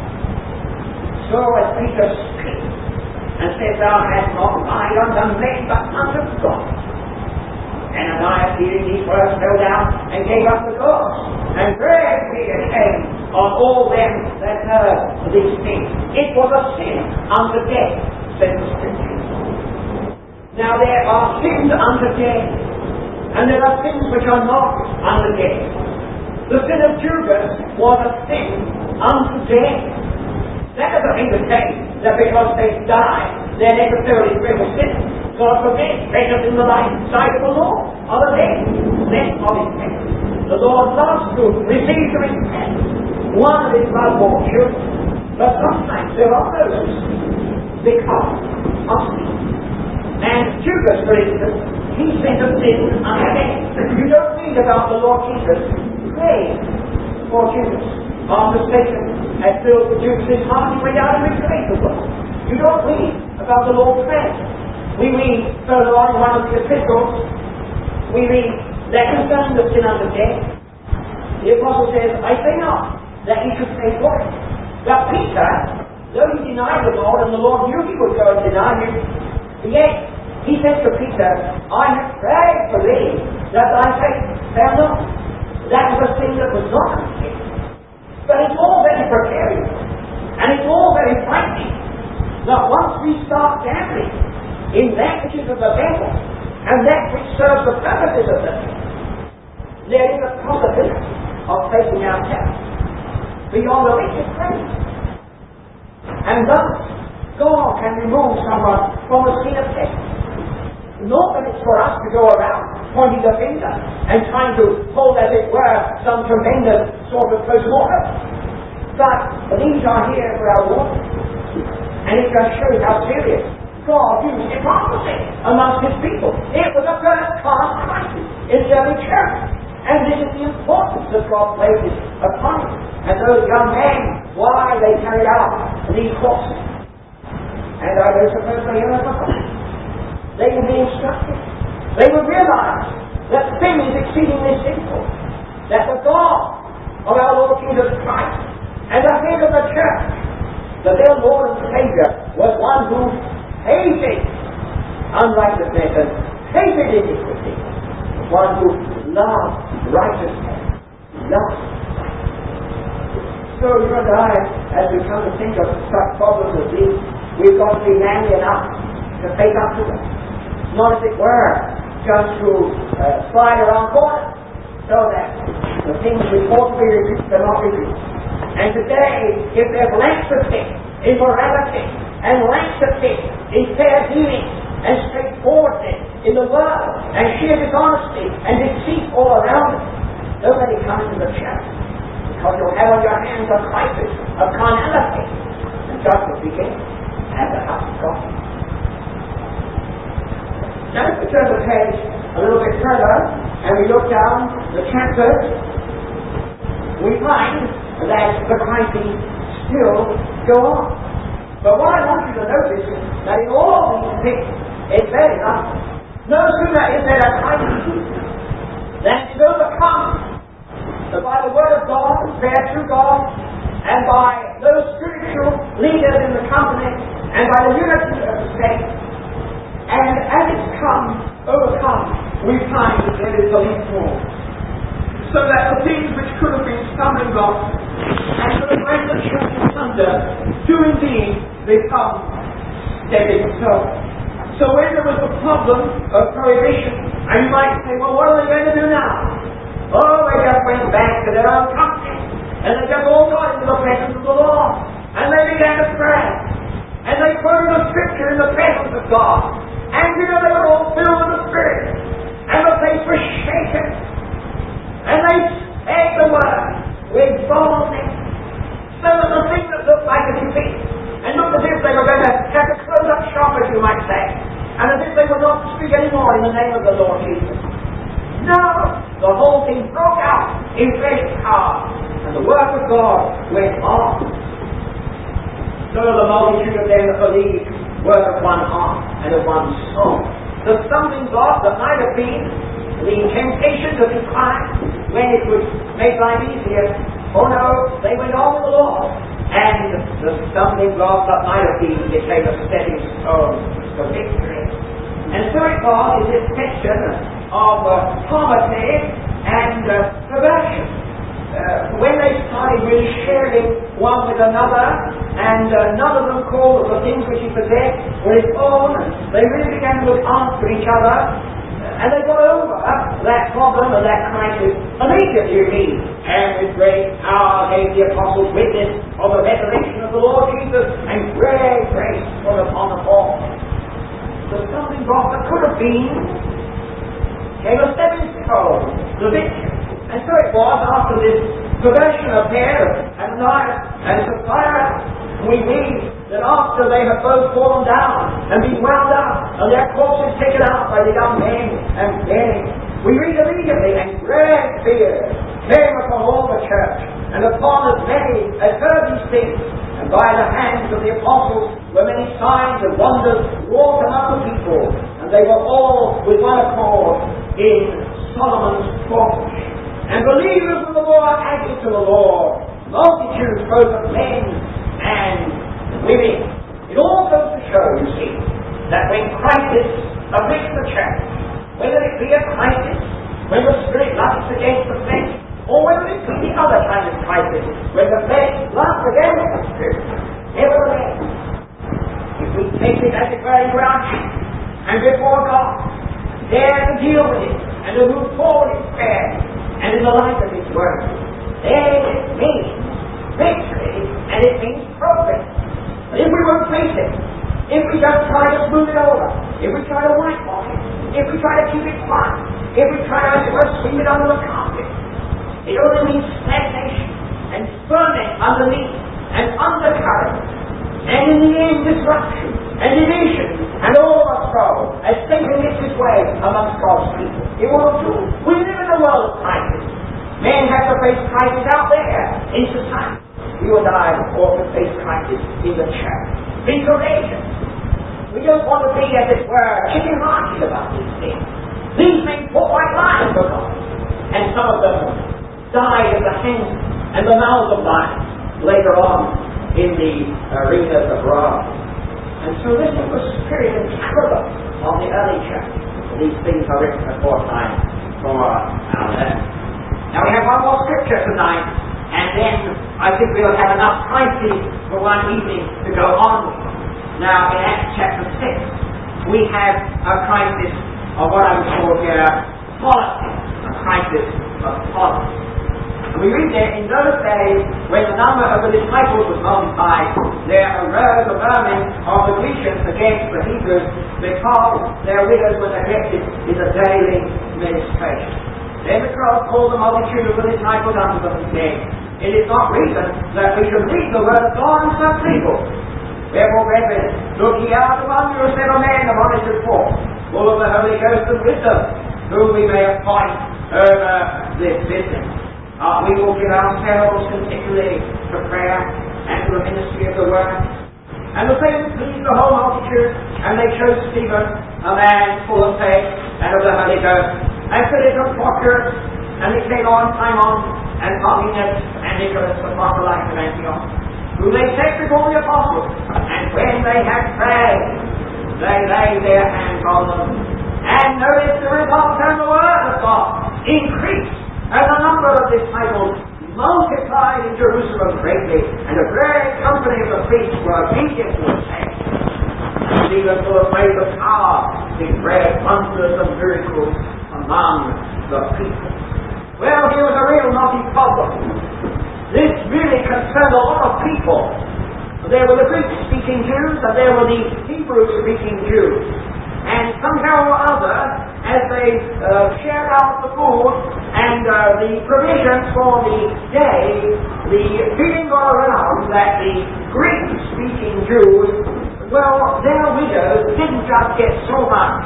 So, as Peter speaks and says, thou hast not lied unto men, but unto God. Ananias, hearing these words, fell down and gave up the ghost, and great fear came on all them that heard these things. It was a sin unto death, says the Scripture. Now there are sins unto death, and there are sins which are not unto death. The sin of Judas was a sin unto death. That doesn't mean to say that because they die, they're necessarily real sinners. God forbid, better than the light side of the Lord, or the dead, less of his death. The Lord loves to receive the repent, one of his blood-born children, but sometimes there are those because of sin. And Judas, for instance, he sinned of sin unto death. You don't read about the Lord Jesus praying for Judas. After Satan had filled Judas's heart, he went out and betrayed the Lord. You don't read about the Lord praying. We read further on in one of the epistles, we read that concerning the sin unto death, the apostle says, I say not that you should pay for it. But Peter, though he denied the Lord, and the Lord knew he would go and deny him, yet he said to Peter, I have prayed for thee that thy faith fail not. That was a thing that was not complete. But it's all very precarious, and it's all very frightening. That once we start gambling in that which is of the devil, and that which serves the purposes of the devil, there is a possibility of taking ourselves beyond the reach of grace. And thus, God can remove someone from the scene of death. Not that it's for us to go around pointing the finger and trying to hold, as it were, some tremendous sort of post-mortem. But these are here for our Lord. And it just shows how serious God used hypocrisy amongst his people. It was a first-class crisis in the early church. And this is the importance that God places upon it. And those young men, why they carried out these courses. And I don't suppose they ever forgot. They would be instructed. They would realize that sin is exceedingly sinful. That the God of our Lord Jesus Christ and the head of the church, that their Lord and Savior was one who hated unrighteousness and hated iniquity, one who loved righteousness, loved. So you and I, as we come to think of such problems as these, we've got to be manly enough to face up to them. Not as it were, just to uh, slide around corners, so that the things which ought to be rebuked are not rebuked. And today, if there's lengths of sin, immorality, and lengths of sin in fair dealing, and straightforwardness in the world, and sheer dishonesty, and deceit all around us, nobody comes to the church, because you'll have on your hands a crisis of carnality, and judgment begins at the house of God. Now, if we turn the page a little bit further, and we look down the chapter, we find that the crises still go on. But what I want you to notice is that in all these things, it's very enough. No sooner is there a crisis than it is overcome by the Word of God, prayer through God, and by those spiritual leaders in the company, and by the unity of the state. And as it's come, overcome, we find that there is a leap forward. So that the things which could have been stumbling blocks and could have rent the church asunder do indeed become stepping stones. So when there was a problem of prohibition, and you might say, well, what are they going to do now? Oh, they just went back to their own country, and they just all got into the presence of the Lord, and they began to pray, and they quoted the scripture in the presence of God, and you know they were all filled with the Spirit, and the place was shaken, and they said the word with boldness, so that the thing that looked like a defeat, and looked as if they were going to have to close up shop, as you might say, and as if they would not speak anymore in the name of the Lord Jesus. No, the whole thing broke out in fresh power, and the work of God went on. So the multitude of them that believed were of one heart and of one soul. The stumbling block that might have been the temptation to decline when it would make life easier. Oh no, they went on with the Lord. And the stumbling block that might have been became a stepping stone to victory. And so it was in this section of uh, poverty and uh, perversion. Uh, when they started really sharing one with another, and uh, none of them called the things which he possessed were his own, they really began to look after each other, and they got over that problem and that crisis immediately, you read. And with great power gave the apostles witness of the resurrection of the Lord Jesus, and great grace was upon them all. The stumbling block that could have been gave a stepping stone to victory. And so it was after this perversion of Herod and Ananias and Sapphira, we read that after they had both fallen down and been wound up and their corpses taken out by the young men and women, we read immediately, and great fear came upon all the church and upon as many as heard these things, and by the hands of the apostles were many signs and wonders wrought among the people, and they were all with one accord in Solomon's porch. And believers of the Lord added to the Lord multitudes both of men and women. It all goes to show, you see, that when crisis afflicts the church, whether it be a crisis when the spirit lusts against the flesh, or whether it be the other kind of crisis when the flesh lusts against the spirit, nevertheless, if we take it as it were into our hands and before God, dare to deal with it and to move forward in prayer and in the light of His Word, then it means victory and it means progress. But if we won't face it, if we just try to smooth it over, if we try to whitewash it, if we try to keep it quiet, if we try to, as it were, sweep it under the carpet, it only means stagnation and ferment underneath and undercurrent, and in the end disruption and division and all of us trouble as Satan gets his way amongst God's people. It won't do. We live in a world of crisis. Men have to face crisis out there in society. You and I ought to face crisis in the church. Be courageous. We don't want to be, as it were, chicken-hearted about these things. These men fought like lions for God. And some of them died at the hands and the mouths of lions later on in the arenas of Rome. And so this was the spirit and caliber of the early church. These things are written aforetime for our learning. Now we have one more scripture tonight, and then I think we'll have enough crises for one evening to go on with. Now in Acts chapter six, we have a crisis of what I would call here politics, a crisis of politics. And we read there, in those days, when the number of the disciples was multiplied, there arose a murmuring of the Grecians against the Hebrews, because their widows were neglected in the daily ministration. Then the crowd called the multitude of the disciples unto them and said, It is not reason that we should read the word of God in such people. Therefore, brethren, look ye out among you seven men of honest report, full of the Holy Ghost and wisdom, whom we may appoint over this business. Uh, we will give ourselves particularly to prayer and to the ministry of the word. And the thing pleased the whole multitude, and they chose Stephen, a man full of faith and of the Holy Ghost, and Philip of Prochorus, and they came on Simon, and Parmenas, and Nicholas, the proselyte of Antioch, whom they set before the apostles. And when they had prayed, they laid their hands on them. And notice the result, and the word of God increased, and the number of disciples multiplied in Jerusalem greatly, and a great company of the priests were obedient to the faith. And Stephen, full of faith and power, did great wonders and miracles among the people. Well, here was a real knotty problem. This really concerned a lot of people. There were the Greek-speaking Jews, and there were the Hebrew-speaking Jews. And somehow or other, as they uh, shared out the food and uh, the provisions for the day, the feeling got around that the Greek-speaking Jews, well, their widows didn't just get so much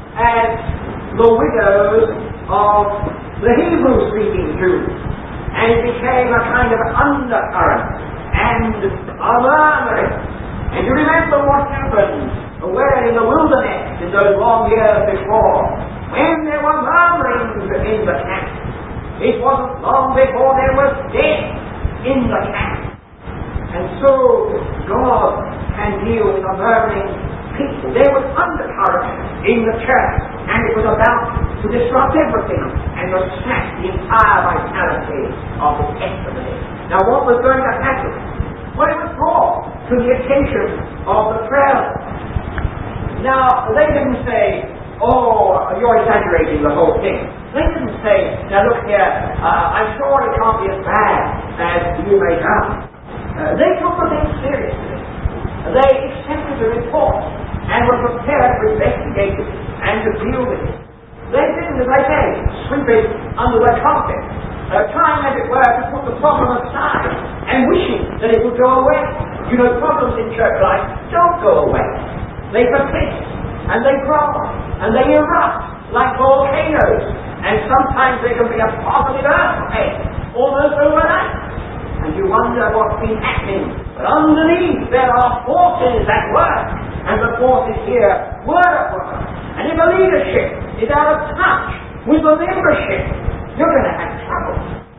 as the widows of the Hebrew-speaking Jews. And it became a kind of undercurrent and a murmuring. And you remember what happened where in the wilderness in those long years before, when there were murmurings in the camp. It wasn't long before there was death in the camp. And so God can deal with the murmuring people. There was undercurrent in the church, and it was about to disrupt everything and to snatch the entire vitality of the testimony. Now what was going to happen? Well, it was brought to the attention of the prayers. Now, they didn't say, oh, you're exaggerating the whole thing. They didn't say, now look here, uh, I'm sure it can't be as bad as you make out. Uh, they took the thing seriously. They accepted the report and were prepared to investigate it and to deal with it. They didn't, as I say, sweep it under the carpet, uh, trying, as it were, to put the problem aside and wishing that it would go away. You know, problems in church life don't go away. They persist, and they grow, and they erupt like volcanoes, and sometimes they can be a positive earthquake, almost overnight. And you wonder what's been happening. But underneath there are forces at work, and the forces here were at work. And if the leadership is out of touch with the membership, you're going to have trouble.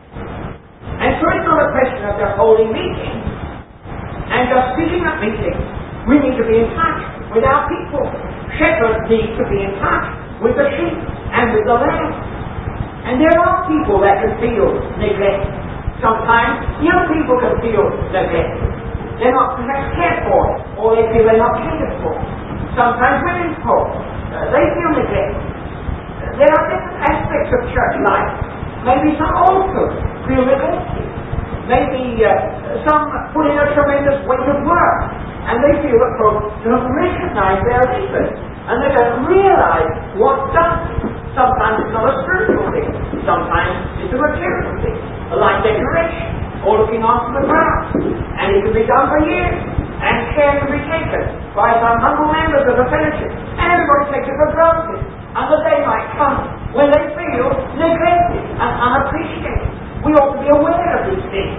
And so it's not a question of just holding meetings and just speaking at meetings. We need to be in touch with our people. Shepherds need to be in touch with the sheep and with the lamb. And there are people that can feel neglect. Sometimes young people can feel neglect. They're not perhaps cared for, or they feel they're not catered for. Sometimes women's folk, uh, they feel neglect. Uh, there are different aspects of church life. Maybe some also feel neglected. Maybe uh, some put in a tremendous weight of work, and they feel that folks don't recognize their reason, and they don't realize what's done. Sometimes it's not a spiritual thing. Sometimes it's a material thing, like decoration or looking after the grass, and it can be done for years. and care to be taken by some humble members of the fellowship. And everybody takes it for granted. And the day might come when they feel neglected and unappreciated. We ought to be aware of these things.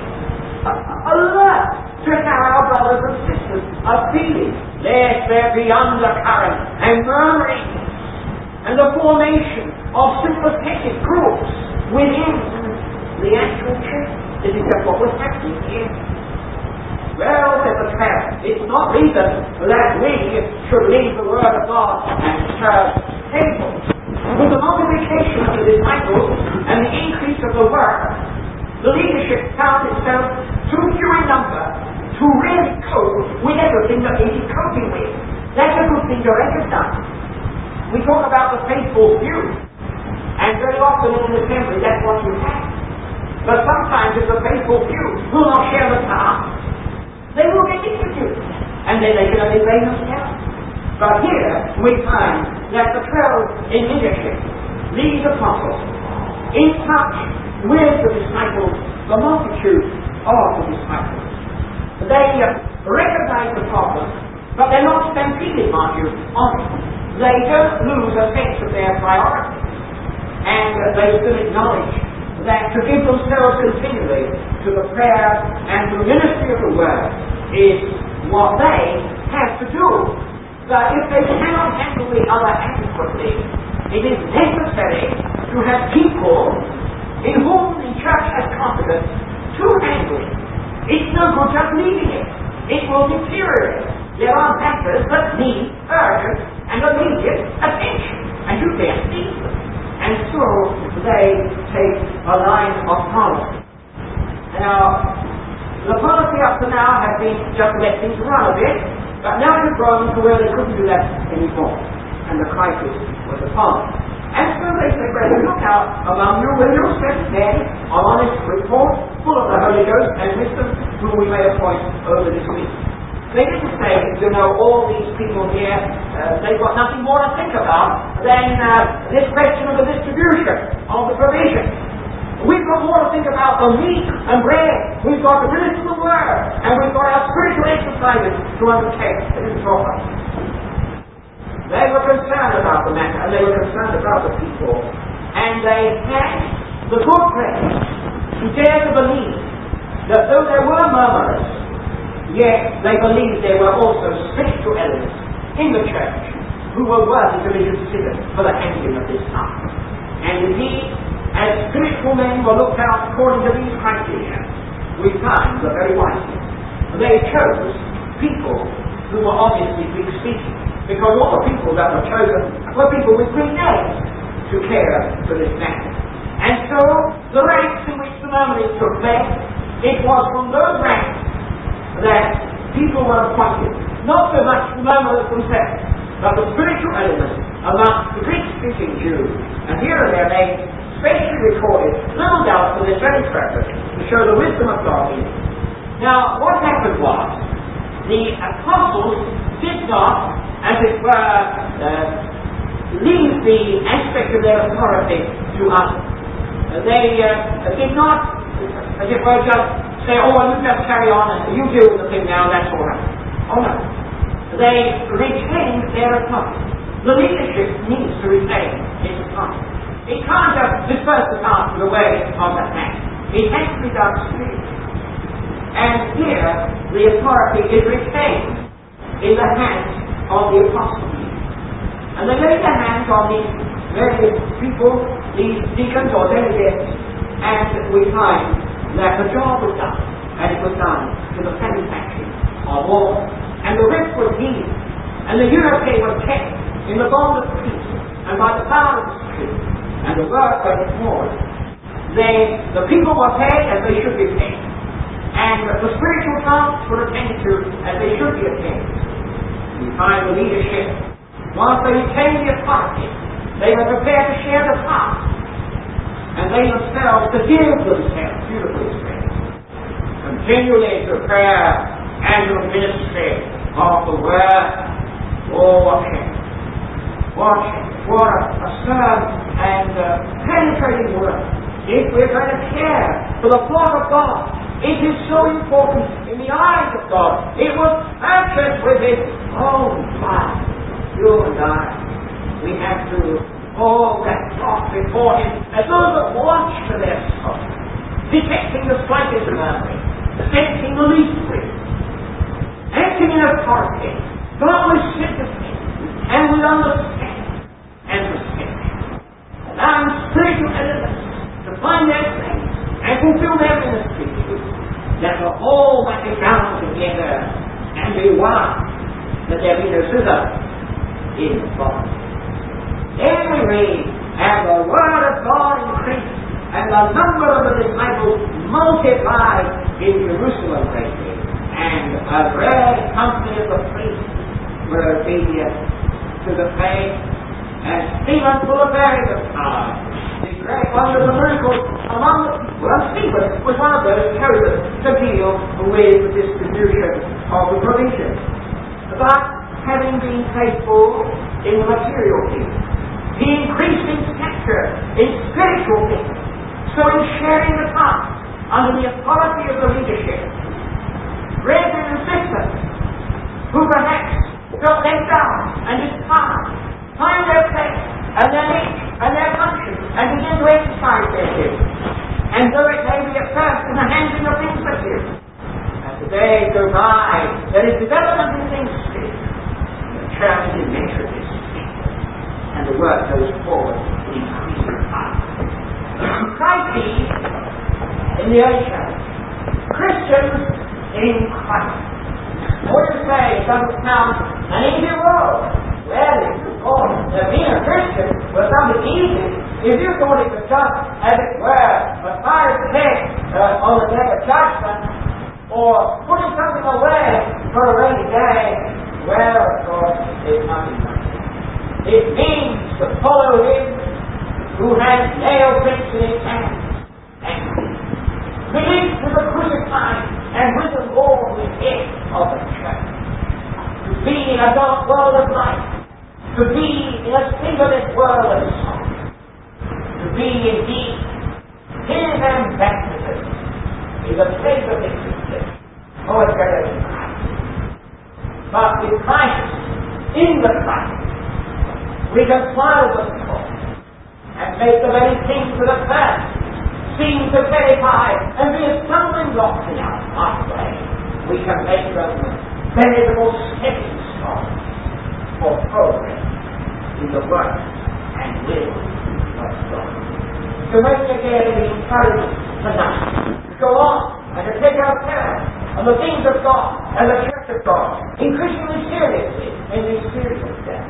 Alert to how our brothers and sisters are feeling, lest there be undercurrent and murmuring and the formation of sympathetic groups within the actual church. This is just what was happening here. Well, said the prayer, it's not reason that we should leave the Word of God and church table. With the multiplication of the disciples and the increase of the work, the leadership found itself too few in number to really cope with everything that it is coping with. That's a good thing to recognize. We talk about the faithful few, and very often in an assembly that's what you have. But sometimes if the faithful few will not share the task, they will get instituted, and then they can only blame themselves. But here we find that the twelve in leadership, these apostles, in touch with the disciples, the multitude of the disciples, they uh, recognize the problem, but they're not stampeded, mind you, on it. They don't lose a sense of their priorities, and uh, they still acknowledge that to give themselves continually to the prayer and the ministry of the Word is what they have to do. But if they cannot handle the other adequately, it is necessary to have people in whom the church has confidence to handle it. It's no good just leaving it. It will deteriorate. There are matters that need urgent and immediate attention, and you can't see them. And so they take a line of policy. Now, the policy up to now has been just let things run a bit, but now it's grown to where they couldn't do that anymore, and the crisis was upon them. And so they said, brethren, look out among you with your set men on honest report, full of the Holy Ghost and wisdom, whom we may appoint over this week. They didn't say, you know, all these people here, uh, they've got nothing more to think about than uh, this question of the distribution, of the provision. We've got more to think about than meat and bread. We've got the ministry of the Word, and we've got our spiritual exercises to undertake. They didn't talk about it. They were concerned about the matter, and they were concerned about the people. And they had the good grace to dare to believe that though there were murmurers, yet they believed there were also spiritual elements in the church who were worthy to be considered for the handling of this task. And indeed, as spiritual men were looked out according to these criteria, we find the very wise thing. They chose people who were obviously Greek speaking, because all the people that were chosen were people with Greek names to care for this matter. And so, the ranks in which the murmuring took place, it was from those ranks that people were appointed, not so much the murmurers themselves, but the spiritual elements amongst the Greek-speaking Jews. And here and there they specially recorded, little doubt for this very purpose, to show the wisdom of God in it. Now, what happened was, the apostles did not, as it were, uh, leave the aspect of their authority to others. Uh, they uh, did not, as it were, just say, oh, well, you just carry on and you deal with the thing now, that's all right. Oh, no. They retained their authority. The leadership needs to retain its authority. It can't just disperse the task in the way of the hand. It has to be done spiritually. And here, the authority is retained in the hands of the apostles. And they laid their hands on these various people, these deacons or delegates, and we find that the job was done, and it was done to the satisfaction of all. And the rest was healed, and the unity was kept in the bond of peace, and by the power of the Spirit, and the work went forward. They, the people were paid as they should be paid, and the spiritual tasks were attended to as they should be attended. We find the leadership, once they retained the authority, they were prepared to share the task, and they themselves to give themselves, beautifully said, continually to prayer and to the ministry of the Word. Oh, what a what what a, a stern and uh, penetrating word. If we're going to care for the flock of God, It is so important in the eyes of God. It was purchased with His own blood. You and I, we have to hold that thought before Him as those that watch for their soul, detecting the slightest murmuring, sensing the least breeze, acting in authority, but with sympathy and with understanding and respect, allowing spiritual elements to find their place and fulfill their ministry, that the whole might be bound together and be one, that there be no schism in the body. Then we read, and the word of God increased, and the number of the disciples multiplied in Jerusalem greatly, and a great company of the priests were obedient to the faith, and Stephen full of very good power. The great wonders and miracles among the people. And Stephen was one of those chosen to deal with the distribution of the provision. But having been faithful in the material things, he increased in stature in spiritual things. So in sharing the task under the authority of the leadership, brethren and sisters who perhaps felt let down and discouraged, find their place and their niche and their function and begin to exercise their gifts. And though it may be at first in the handling of things material, as the days go by, there is development in things spiritual, the challenge in nature is spiritual, and the work goes forward in increasing power. Crises in the early church, Christians in Christ. What do you say? It doesn't sound an easy road. Well, if you thought that being a Christian was something easy, if you thought it was just, as it were, a fire pit uh, on the day of judgment, or putting something away for a rainy day, well, of course, it's nothing like that. It means to follow Him who has nail prints in His hands, and released to the crucified, and with the Lord the head of the church. To be in a dark world of light, to be in a singleness world of sorrow, to be indeed His ambassador in the place of existence for eternity. But with Christ, in the Christ, we can swallow the soul and make the very things of the first seem to verify and be a stumbling block in our pathway. We can make them veritable stepping stones for progress in the work and will of God. So let me again be encouraged tonight to go on and to take our care of the things of God and the church of God increasingly seriously in these spiritual steps.